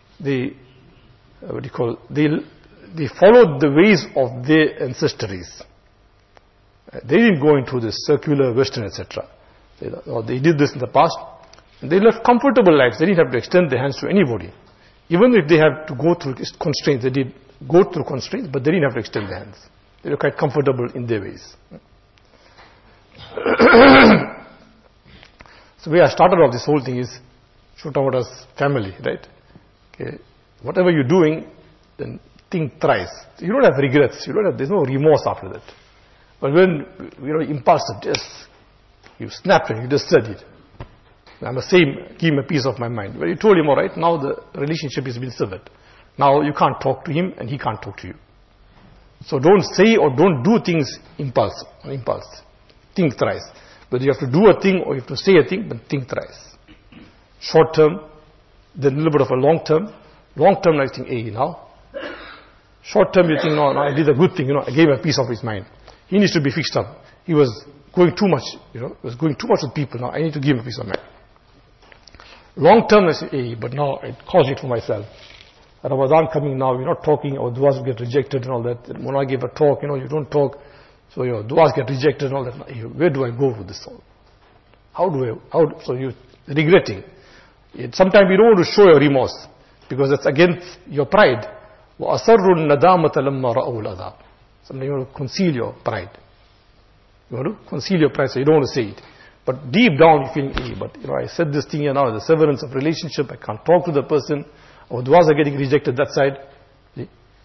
followed the ways of their ancestries. They didn't go into this circular Western, etc. They did this in the past. And they lived comfortable lives. They didn't have to extend their hands to anybody. Even if they had to go through constraints, they did go through constraints, but they didn't have to extend their hands. They were quite comfortable in their ways. So where I started off this whole thing is Chotawada's family, right? Okay. Whatever you're doing, then think thrice. So you don't have regrets. There's no remorse after that. But when, impulsive, you snapped and you just said it. I must say, give him a piece of my mind. But you told him, all right, now the relationship has been severed. Now you can't talk to him and he can't talk to you. So don't say or don't do things impulse. Think thrice. Whether you have to do a thing or you have to say a thing, but think thrice. Short term, then a little bit of a long term. Long term, I think, now. Short term, you think, no, I did a good thing, I gave him a piece of his mind. He needs to be fixed up. He was going too much, was going too much with people. Now I need to give him a piece of mind. Long term, I say, but now I caused it for myself. Ramadan coming now, we're not talking, our du'as get rejected and all that. When I give a talk, you don't talk, so your du'as get rejected and all that. Where do I go with this all? So you're regretting. Sometimes you don't want to show your remorse, because that's against your pride. وَأَسَرُّ النَّدَامَةَ لَمَّا رَأَوُا الْعَذَابَ. Sometimes you want to conceal your pride. You want to conceal your pride, so you don't want to say it. But deep down you're feeling, but I said this thing here now, the severance of relationship, I can't talk to the person, our du'as are getting rejected that side. See?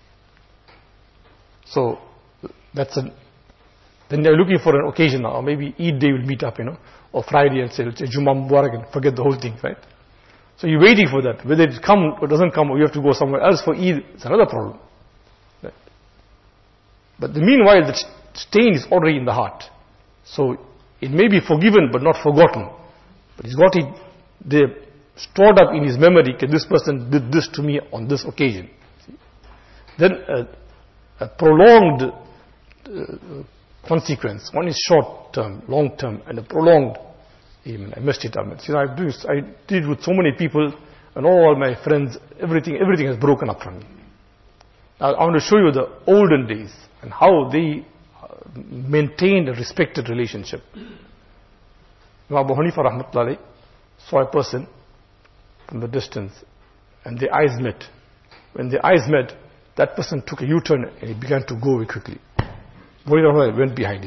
So, then they're looking for an occasion now, or maybe Eid day will meet up, or Friday and say Jummah Mubarak and forget the whole thing, right? So you're waiting for that. Whether it comes or doesn't come, or you have to go somewhere else for Eid, it's another problem. Right? But meanwhile, the stain is already in the heart. So it may be forgiven but not forgotten. But he's got it there stored up in his memory, this person did this to me on this occasion. See? Then a prolonged consequence. One is short term, long term, and a prolonged. I messed it up. I did with so many people, and all my friends, everything has broken up from me. Now I want to show you the olden days and how they maintained a respected relationship. Imam Abu Hanifa rahmatullahi saw a person from the distance, and their eyes met. When their eyes met, that person took a U-turn and he began to go very quickly. Muhammad went behind him.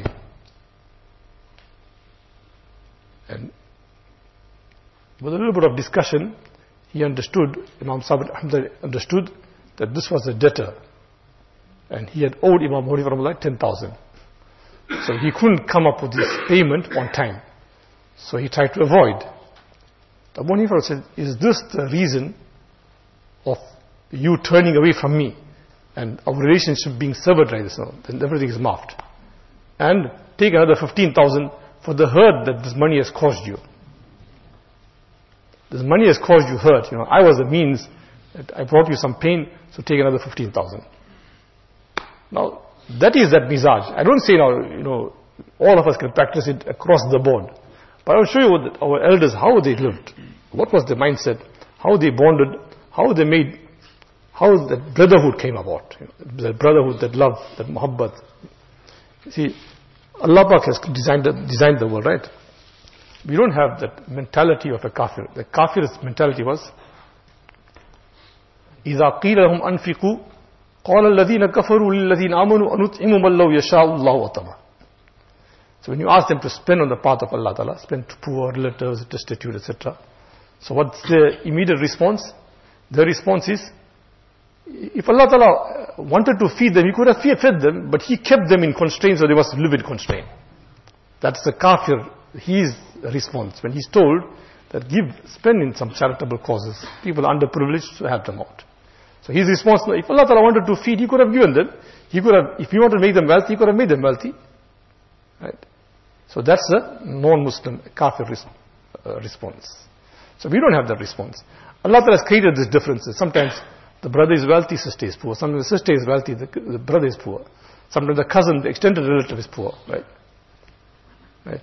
And with a little bit of discussion, he understood, Imam Sabit Ahmad understood that this was a debtor. And he had owed Imam Hanifa 10,000. So he couldn't come up with his payment on time. So he tried to avoid. Abu Hanifa said, is this the reason of you turning away from me and our relationship being severed like this now, then everything is marked. And take another 15,000 for the hurt that this money has caused you. This money has caused you hurt. I was the means that I brought you some pain, so take another 15,000. Now, that is that mizaj. I don't say now, all of us can practice it across the board. But I'll show you what our elders, how they lived. What was their mindset, how they bonded, how that brotherhood came about. That brotherhood, that love, that muhabbat. See, Allah Pak has designed the world, right? We don't have that mentality of a kafir. The kafir's mentality was, إِذَا قِيلَ لَهُمْ أَنْفِقُوا قَالَ الَّذِينَ كَفَرُوا لِلَّذِينَ آمَنُوا أَنُطْعِمُ مَنْ لَوْ يَشَاءُ اللَّهُ وَطَمَعَ. So when you ask them to spend on the path of Allah Ta'ala, spend to poor, relatives, destitute, etc. So what's the immediate response? The response is, if Allah Ta'ala wanted to feed them, He could have fed them, but He kept them in constraints, so they must live in constraint. That's the kafir, his response. When he's told that spend in some charitable causes, people underprivileged, so help them out. So his response, if Allah Ta'ala wanted to feed, He could have given them. If He wanted to make them wealthy, He could have made them wealthy. Right? So that's a non-Muslim, kafir response. So we don't have that response. Allah Ta'ala has created these differences. Sometimes the brother is wealthy, sister is poor. Sometimes the sister is wealthy, the brother is poor. Sometimes the cousin, the extended relative is poor. Right?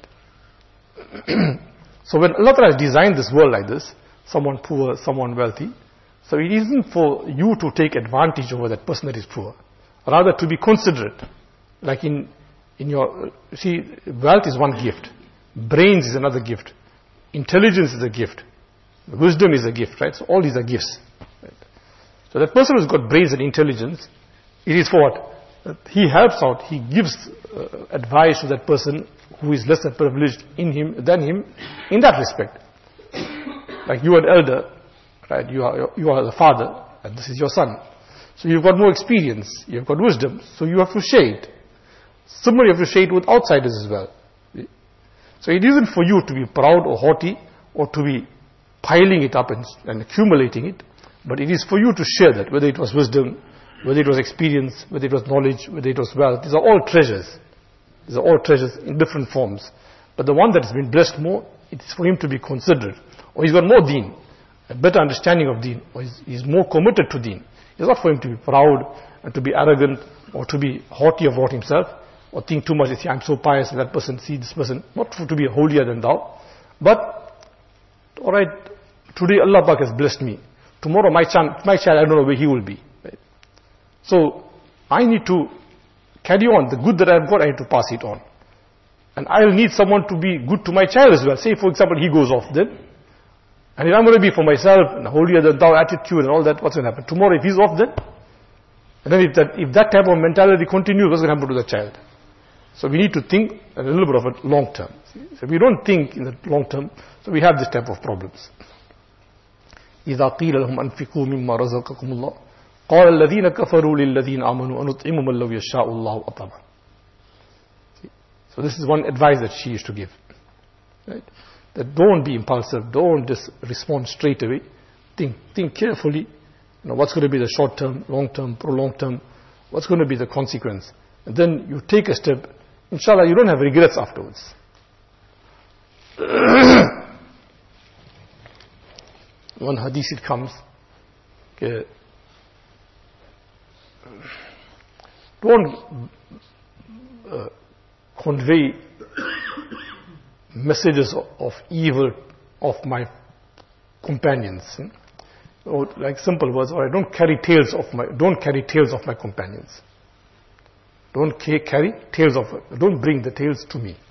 So when Allah Ta'ala has designed this world like this, someone poor, someone wealthy, so it isn't for you to take advantage over that person that is poor. Rather to be considerate. Like see, wealth is one gift. Brains is another gift. Intelligence is a gift. Wisdom is a gift, right? So all these are gifts. Right? So that person who's got brains and intelligence, it is for what? He helps out, he gives advice to that person who is lesser privileged than him in that respect. Like you are an elder, right? You are the father, and this is your son. So you've got more experience, you've got wisdom, so you have to share it. Similarly, you have to share it with outsiders as well. So it isn't for you to be proud or haughty or to be piling it up and accumulating it, but it is for you to share that, whether it was wisdom, whether it was experience, whether it was knowledge, whether it was wealth. These are all treasures. These are all treasures in different forms. But the one that has been blessed more, it is for him to be considered. Or he's got more deen, a better understanding of deen, or he's more committed to deen. It's not for him to be proud and to be arrogant or to be haughty about himself or think too much, say, I'm so pious, that person, see this person, not to be holier than thou. But, alright, today Allah Pak has blessed me. Tomorrow my child, I don't know where he will be. Right? So, I need to carry on. The good that I've got, I need to pass it on. And I'll need someone to be good to my child as well. Say, for example, he goes off then. And if I'm going to be for myself, and holier than thou attitude and all that, what's going to happen? Tomorrow, if he's off then, and then if that type of mentality continues, what's going to happen to the child? So we need to think a little bit of a long term. So we don't think in the long term, so we have this type of problems. إِذَا قِيلَ لَهُمْ أَنْفِقُوا مِمَّا رَزَقَكُمُ اللَّهُ قَالَ الَّذِينَ كَفَرُوا لِلَّذِينَ آمَنُوا أَنُطْعِمُ مَنْ لَوْ يَشَاءُ اللَّهُ أَطْعَمَهُ. So this is one advice that she used to give. Right? That don't be impulsive, don't just respond straight away. Think carefully, what's going to be the short term, long term, prolonged term, what's going to be the consequence. And then you take a step, inshallah you don't have regrets afterwards. One hadith it comes, okay, don't convey messages of evil of my companions. Or like simple words, or don't carry tales of my companions. Don't carry tales of, don't bring the tales to me.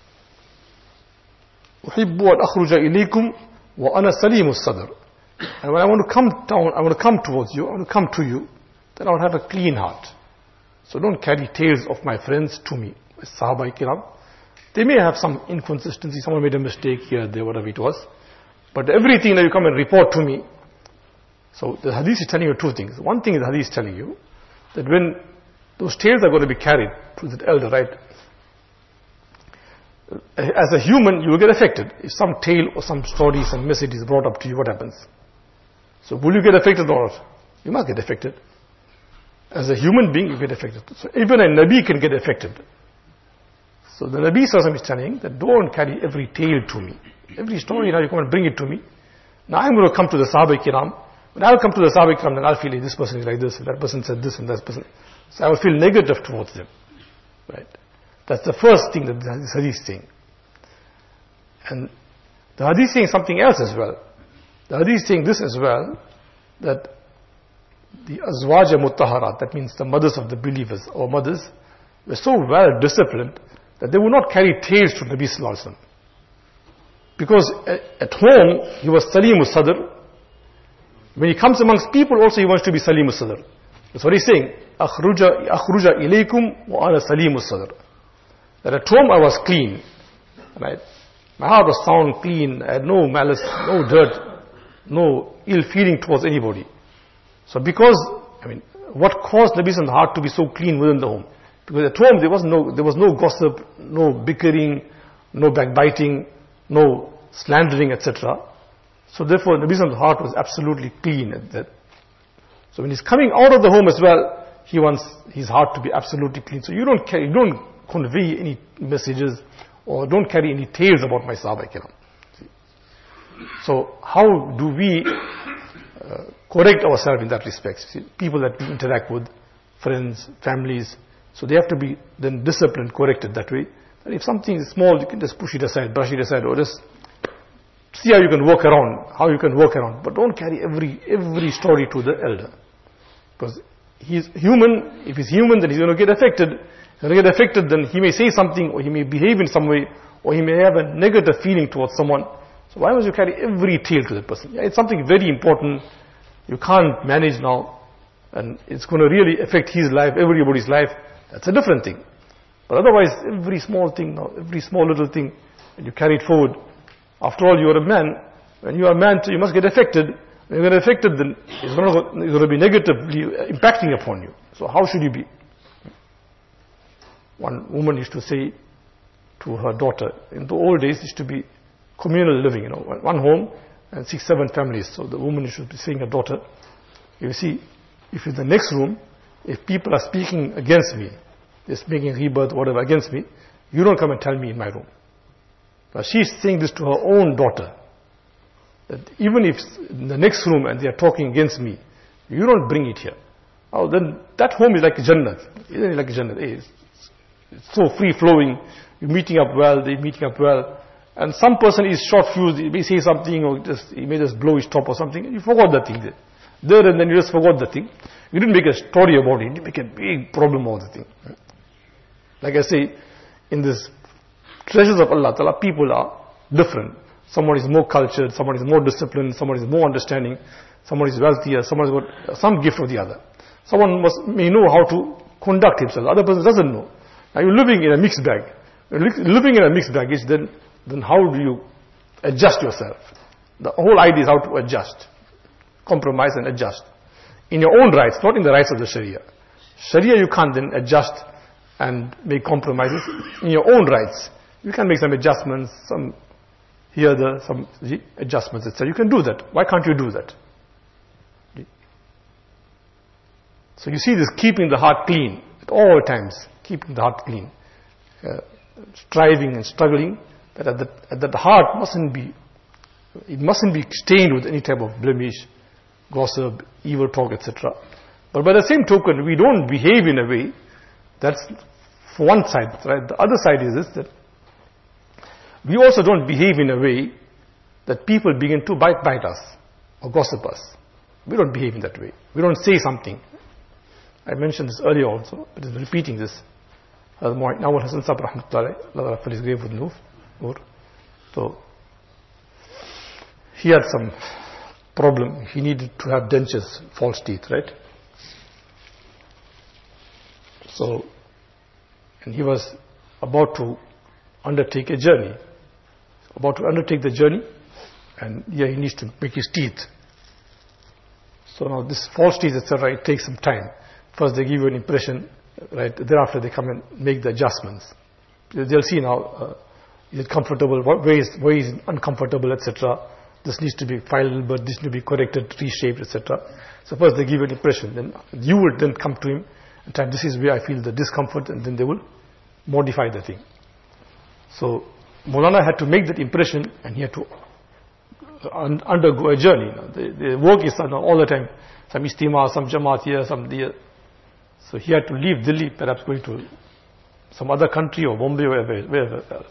أحب أن أخرج إليكم وأنا سليم الصدر. And when I want to come down, I want to come towards you, I want to come to you, then I will have a clean heart. So don't carry tales of my friends to me. Sahaba kiram, they may have some inconsistency, someone made a mistake here, there, whatever it was. But everything that you come and report to me. So the hadith is telling you two things. One thing is the hadith is telling you that when those tales are going to be carried to the elder, right? As a human, you will get affected. If some tale or some story, some message is brought up to you, what happens? So will you get affected or not? You must get affected. as a human being, you get affected. So even a Nabi can get affected. So the Nabi Sallallahu Alaihi Wasallam is telling that don't carry every tale to me. Every story now you come and bring it to me. Now I'm going to come to the Sahaba Kiram. When I'll come to the Sahaba Kiram, then I'll feel this person is like this, that person said this, and that person. So I will feel negative towards them. Right? That's the first thing that the Hadith is saying. And the Hadith is saying something else as well. The Hadith is saying this as well, that the Azwaja Muttaharat, that means the mothers of the believers, or mothers, were so well disciplined that they would not carry tales to Nabi Sallallahu Alaihi Wasallam. Because at home, he was Salim Sadr. When he comes amongst people also, he wants to be Salim Sadr. That's what he's saying. Akhruja ilaykum wa ana Salim Sadr. That at home I was clean. Right? My heart was sound, clean. I had no malice, no dirt, no ill feeling towards anybody. So because, what caused Nabi Sallallahu heart to be so clean within the home? Because at home there was no gossip, no bickering, no backbiting, no slandering, etc. So therefore Nabi Sallallahu heart was absolutely clean at that. So when he's coming out of the home as well, he wants his heart to be absolutely clean. So you don't convey any messages or don't carry any tales about my Sahaba Kiram. So how do we correct ourselves in that respect? See, people that we interact with, friends, families, so they have to be then disciplined, corrected that way. And if something is small, you can just push it aside, brush it aside, or just see how you can work around. But don't carry every story to the elder. Because he's human. If he's human, then he's going to get affected. If he's going to get affected, then he may say something, or he may behave in some way, or he may have a negative feeling towards someone. So why must you carry every tale to that person? Yeah, it's something very important. You can't manage now, and it's going to really affect his life, everybody's life. That's a different thing. But otherwise, every small thing now, every small little thing, and you carry it forward. After all, you are a man. When you are a man, you must get affected. When you get affected, then it's going to be negatively impacting upon you. So how should you be? One woman used to say to her daughter, in the old days, it used to be communal living, one home and 6, 7 families. So the woman should be saying to her daughter, you see, if in the next room, if people are speaking against me, they're speaking rebirth, whatever, against me, you don't come and tell me in my room. Now she's saying this to her own daughter, that even if in the next room and they are talking against me, you don't bring it here. Oh, then that home is like a Jannah. Isn't it like a Jannah? It's so free-flowing. You're meeting up well, they're meeting up well. And some person is short-fused, he may say something, or he may just blow his top or something, and you forgot that thing there and then you just forgot the thing. You didn't make a story about it, you make a big problem about the thing. Like I say, in this treasures of Allah Ta'ala, people are different. Someone is more cultured, someone is more disciplined, someone is more understanding, someone is wealthier, someone has got some gift or the other. Someone may know how to conduct himself, the other person doesn't know. Now you're living in a mixed bag. Living in a mixed baggage, then how do you adjust yourself? The whole idea is how to adjust, compromise and adjust. In your own rights, not in the rights of the Sharia. Sharia you can't then adjust and make compromises. In your own rights, you can make some adjustments, some adjustments, etc. You can do that. Why can't you do that? So you see this keeping the heart clean at all times, keeping the heart clean, striving and struggling. That the heart mustn't be stained with any type of blemish, gossip, evil talk, etc. But by the same token, we don't behave in a way that's for one side, right? The other side is this, that we also don't behave in a way that people begin to bite us or gossip us. We don't behave in that way. We don't say something. I mentioned this earlier also, but I'm repeating this. Nawal Hassan Sahib Rahmatullahi, Allah fill his grave with Noor. So he had some problem. He needed to have dentures, false teeth, right? So, and he was about to undertake a journey. And he needs to make his teeth. So now this false teeth, etc., it takes some time. First they give you an impression, right? Thereafter they come and make the adjustments. They'll see now, is it comfortable, where is uncomfortable, etc. this needs to be filed, but this needs to be corrected, reshaped, etc. So first they give an impression, then you would then come to him and tell, this is where I feel the discomfort, and then they will modify the thing. So Maulana had to make that impression, and he had to undergo a journey. The work is done all the time. Some istima, some jamaat here, some there. So he had to leave Delhi, perhaps going to some other country or Bombay or wherever else.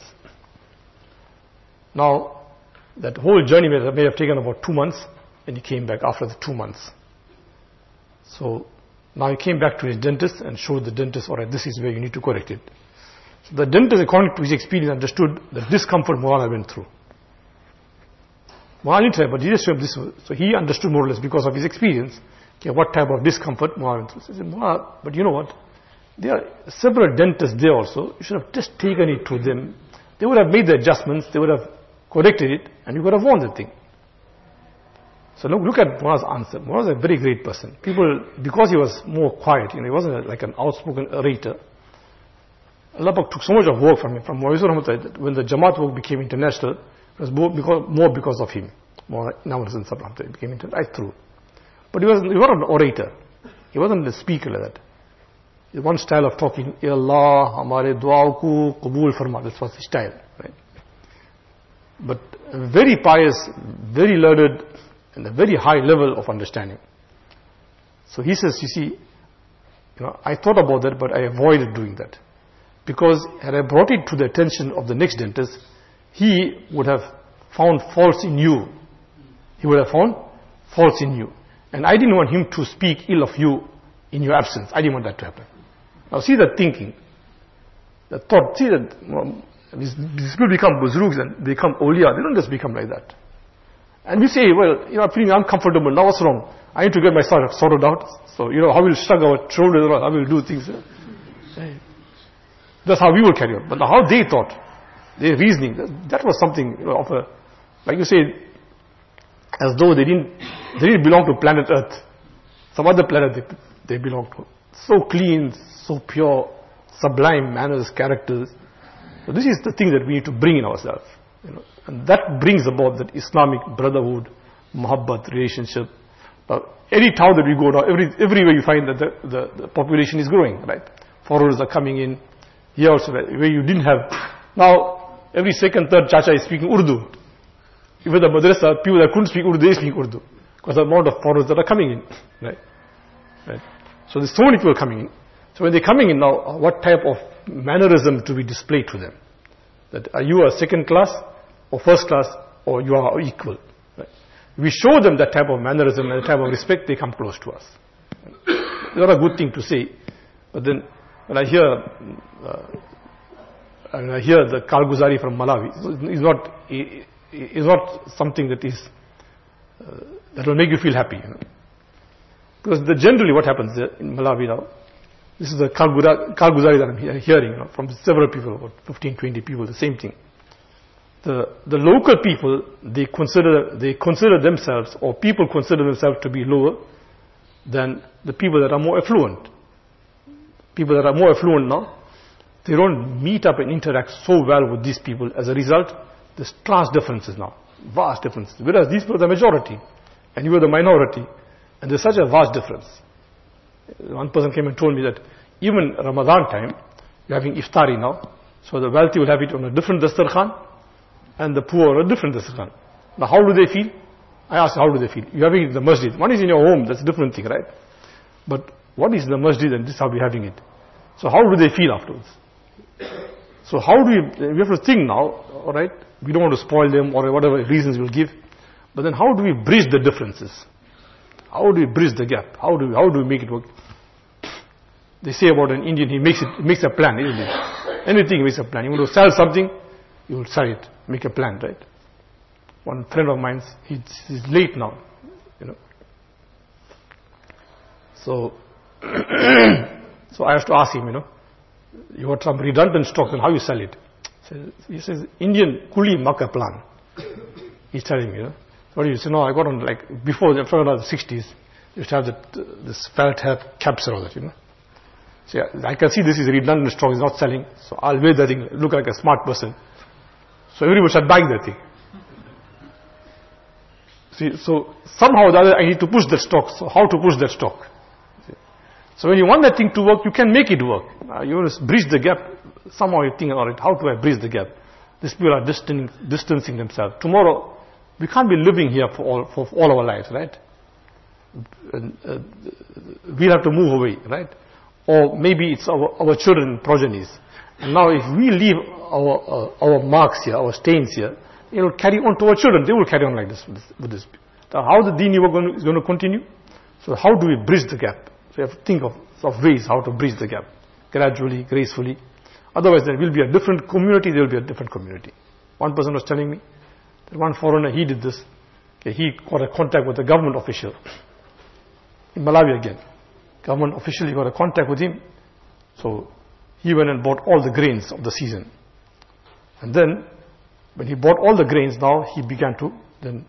Now, that whole journey may have taken about 2 months, and he came back after the 2 months. So now he came back to his dentist and showed the dentist, all right, this is where you need to correct it. So the dentist, according to his experience, understood the discomfort Maulana went through. Maulana didn't try, but he just showed this. So he understood more or less because of his experience, okay, what type of discomfort Maulana went through. So he said, Maulana, but you know what? There are several dentists there also. You should have just taken it to them. They would have made the adjustments, they would have corrected it, and you could have won the thing. So look at Maulana's answer. Maulana was a very great person. People, because he was more quiet, he wasn't like an outspoken orator. Allah took so much of work from him. From Moizur Rahmatullah, when the Jamaat work became international, it was more because of him. It became international right through. But he wasn't an orator. He wasn't a speaker like that. One style of talking, Ya Allah, hamare du'a ko qabul farma. That was his style, right? But very pious, very learned, and a very high level of understanding. So he says, you see, I thought about that, but I avoided doing that. Because had I brought it to the attention of the next dentist, he would have found faults in you. He would have found faults in you. And I didn't want him to speak ill of you in your absence. I didn't want that to happen. Now see the thinking, the thought. See that these people become buzrugs and become awliya. They don't just become like that. And we say, well, I'm feeling uncomfortable. Now what's wrong? I need to get myself sorted out. So, how we'll shrug our shoulders around, how we'll do things. That's how we will carry on. But how they thought, their reasoning, that was something of a, like you say, as though they didn't belong to planet Earth. Some other planet they belong to. So clean, so pure, sublime manners, characters. So this is the thing that we need to bring in ourselves. And that brings about that Islamic brotherhood, muhabbat, relationship. Any town that we go now, everywhere you find that the population is growing, right? Foreigners are coming in. Here also, where you didn't have. Now, every second, third chacha is speaking Urdu. Even the madrasa, people that couldn't speak Urdu, they speak Urdu. Because the amount of foreigners that are coming in. Right? So there's so many people coming in. So when they're coming in now, what type of mannerism to be displayed to them? That are you a second class or first class, or you are equal? Right? We show them that type of mannerism and that type of respect, they come close to us. It's not a good thing to say, but then when I hear the Karguzari from Malawi, it's not something that will make you feel happy. Because generally what happens in Malawi now, this is the Karguzari that I'm hearing from several people, about 15, 20 people, the same thing. The local people, they consider themselves, or people consider themselves to be lower than the people that are more affluent. People that are more affluent now, they don't meet up and interact so well with these people. As a result, there's class differences now, vast differences. Whereas these people are the majority, and you are the minority, and there's such a vast difference. One person came and told me that even Ramadan time, you're having iftari now, so the wealthy will have it on a different dastarkhan, and the poor on a different dastarkhan. Now how do they feel? I asked, how do they feel? You're having it in the masjid. One is in your home, that's a different thing, right? But what is the masjid, and this is how we're having it. So how do they feel afterwards? So how do we have to think now, alright, we don't want to spoil them or whatever reasons we'll give, but then how do we bridge the differences? How do we bridge the gap? How do we make it work? They say about an Indian, he makes a plan, isn't it? Anything he makes a plan. You want to sell something, you will sell it, make a plan, right? One friend of mine, he's late now, So, so I have to ask him, you have some redundant stocks and how you sell it? He says, Indian kuli maka plan. He's telling me, What do you say? No, I got on before the 60s, you used to have this felt hat caps and all that, So I can see this is redundant stock, it's not selling, so I'll wear that thing, look like a smart person. So everybody started buying that thing. See, so somehow or the other I need to push that stock. So how to push that stock? So when you want that thing to work, you can make it work. You want to bridge the gap. Somehow you think, all right, how do I bridge the gap? These people are distancing themselves. Tomorrow, we can't be living here for all our lives, right? We'll have to move away, right? Or maybe it's our children, progenies. And now if we leave our marks here, our stains here, it will carry on to our children. They will carry on like this with this. So how the deen is going to continue? So how do we bridge the gap? So you have to think of ways how to bridge the gap. Gradually, gracefully. Otherwise there will be a different community, there will be a different community. One person was telling me that one foreigner, he did this. Okay, he got a contact with a government official. In Malawi again. Government official, he got a contact with him. So he went and bought all the grains of the season. And then, when he bought all the grains, now he began to then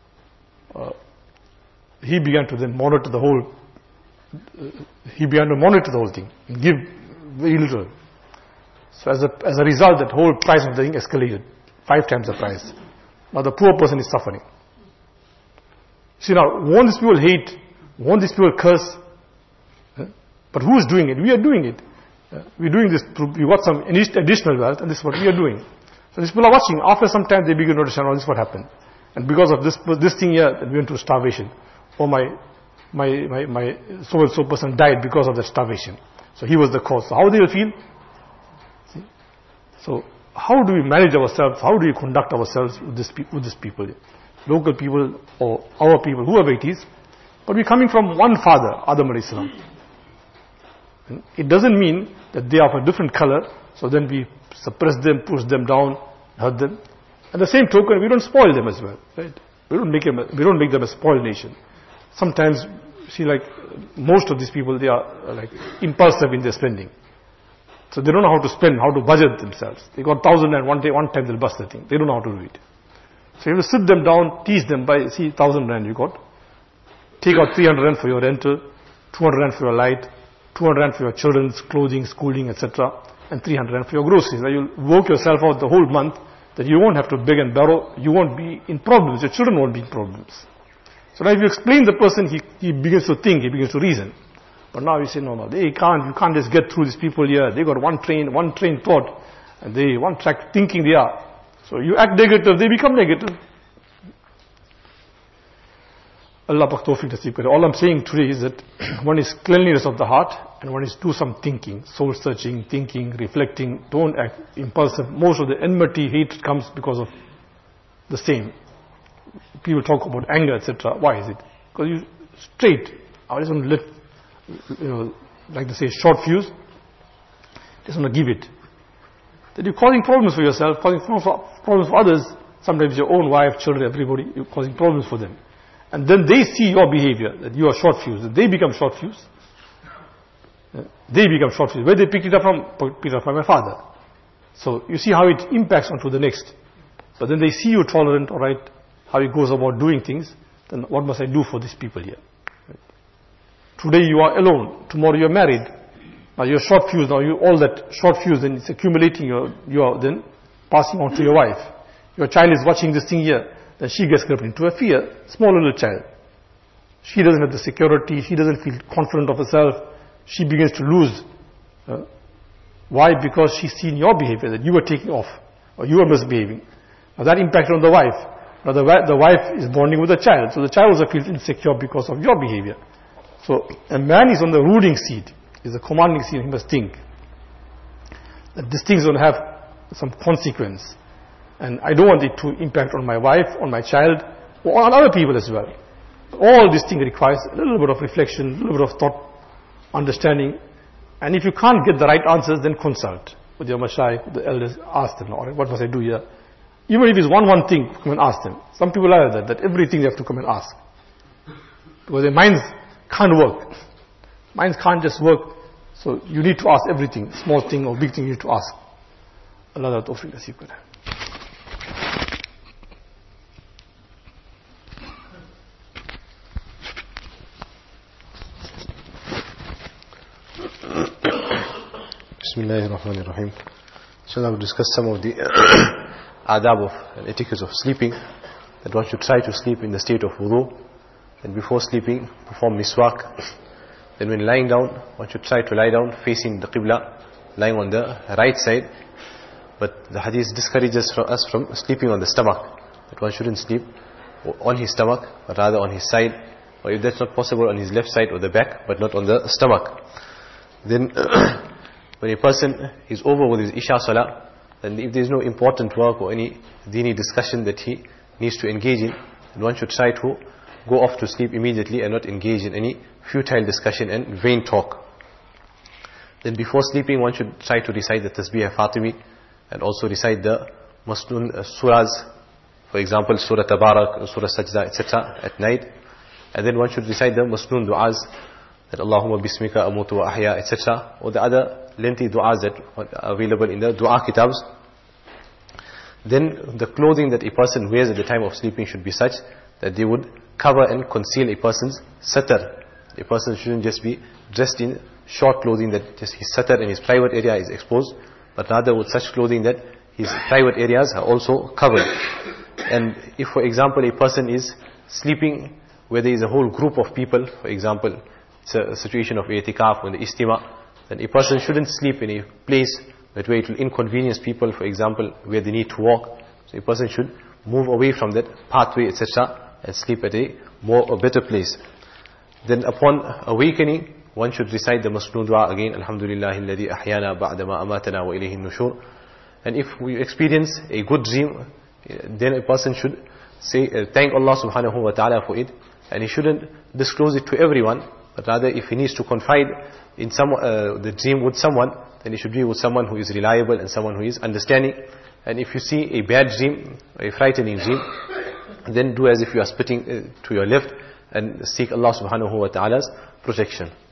monitor the whole. He began to monitor the whole thing and give very little. So as a result, that whole price of the thing escalated 5 times the price. Now the poor person is suffering. See now, won't these people hate? Won't these people curse? But who is doing it? We are doing it. We're doing this. We got some additional wealth, and this is what we are doing. So these people are watching. After some time, they begin to understand, oh, this is what happened. And because of this thing here, we went to starvation. Or my so-and-so person died because of that starvation. So he was the cause. So how they will feel? See? So how do we manage ourselves? How do we conduct ourselves with these people? Local people or our people, whoever it is. But we're coming from one father, Adam alayhi salam. It doesn't mean that they are of a different color, so then we suppress them, push them down, hurt them. At the same token, we don't spoil them as well, right? We don't make them a spoiled nation. Sometimes, see, like most of these people, they are like impulsive in their spending. So they don't know how to spend, how to budget themselves. They got 1,000 and one time they'll bust the thing. They don't know how to do it. So you have to sit them down, teach them by, see, 1,000 rand you got. Take out 300 rand for your rental, 200 rand for your light, 200 rand for your children's clothing, schooling, etc. and 300 rand for your groceries. Now you'll work yourself out the whole month that you won't have to beg and borrow, you won't be in problems, your children won't be in problems. So now if you explain the person, he begins to think, he begins to reason. But now you say, no, you can't just get through these people here. They got one train thought, and they one track thinking they are. So you act negative, they become negative. Allah Pak Tawfiq Nasib Kare. All I'm saying today is that one is cleanliness of the heart, and one is do some thinking, soul searching, thinking, reflecting. Don't act impulsive. Most of the enmity, hatred comes because of the same. People talk about anger, etc. Why is it? Because you straight. I just want to let, like they say, short fuse. Just want to give it. That you're causing problems for yourself, causing problems for others. Sometimes your own wife, children, everybody, you're causing problems for them. And then they see your behavior, that you are short fuse. They become short fuse. They become short fuse. Where they picked it up from? Picked it up from my father. So you see how it impacts onto the next. But then they see you tolerant, alright, how it goes about doing things, then what must I do for these people here? Today you are alone, tomorrow you are married. Now you're short fuse, now all that short fuse, then it's accumulating, you are then passing on to your wife. Your child is watching this thing here, then she gets crept into a fear, small little child. She doesn't have the security, she doesn't feel confident of herself, she begins to lose. Why? Because she's seen your behavior, that you are taking off, or you are misbehaving. Now that impacted on the wife. Now the wife is bonding with the child, so the child also feels insecure because of your behavior. So a man is on the ruling seat, is a commanding seat, he must think that these things will have some consequence. And I don't want it to impact on my wife, on my child, or on other people as well. All these things requires a little bit of reflection, a little bit of thought, understanding. And if you can't get the right answers, then consult with your mashayikh, the elders, ask them, all right, what must I do here? Even if it's one thing, come and ask them. Some people are that everything they have to come and ask. Because their minds can't work. Minds can't just work. So you need to ask everything, small thing or big thing you need to ask. Allah Tawfiq Nasib Kare.
Bismillahir Rahmanir Rahim. So now we'll discuss some of the adab of and etiquette of sleeping. that one should try to sleep in the state of wudu. Then before sleeping, perform miswak. Then when lying down, one should try to lie down facing the Qibla, lying on the right side. But the hadith discourages us from sleeping on the stomach, that one shouldn't sleep on his stomach, but rather on his side, or if that's not possible, on his left side or the back, but not on the stomach. Then when a person is over with his Isha Salah, then if there is no important work or any dini discussion that he needs to engage in, then one should try to go off to sleep immediately and not engage in any futile discussion and vain talk. Then before sleeping, one should try to recite the Tasbih Fatimi, and also recite the Masnoon surahs, for example Surah Tabarak, Surah Sajda, etc. at night. And then one should recite the Masnoon du'as, that Allahumma bismika amutu wa ahya, etc. or the other lengthy du'as that are available in the du'a kitabs. Then the clothing that a person wears at the time of sleeping should be such that they would cover and conceal a person's satar. A person shouldn't just be dressed in short clothing that just his satar and his private area is exposed, but rather with such clothing that his private areas are also covered. And if, for example, a person is sleeping where there is a whole group of people, for example, it's a situation of i'tikaf or the istima, then a person shouldn't sleep in a place where it will inconvenience people, for example, where they need to walk. So a person should move away from that pathway, etc., and sleep at a better place. Then upon awakening, one should recite the Masnoon dua again, Alhamdulillahi alladhi ahyana ba'dama amatana wa ilayhi nushur. And if we experience a good dream, then a person should say, thank Allah subhanahu wa ta'ala for it, and he shouldn't disclose it to everyone, but rather if he needs to confide in the dream with someone, then he should be with someone who is reliable and someone who is understanding. And if you see a bad dream, a frightening dream, then do as if you are spitting to your left and seek Allah subhanahu wa ta'ala's protection.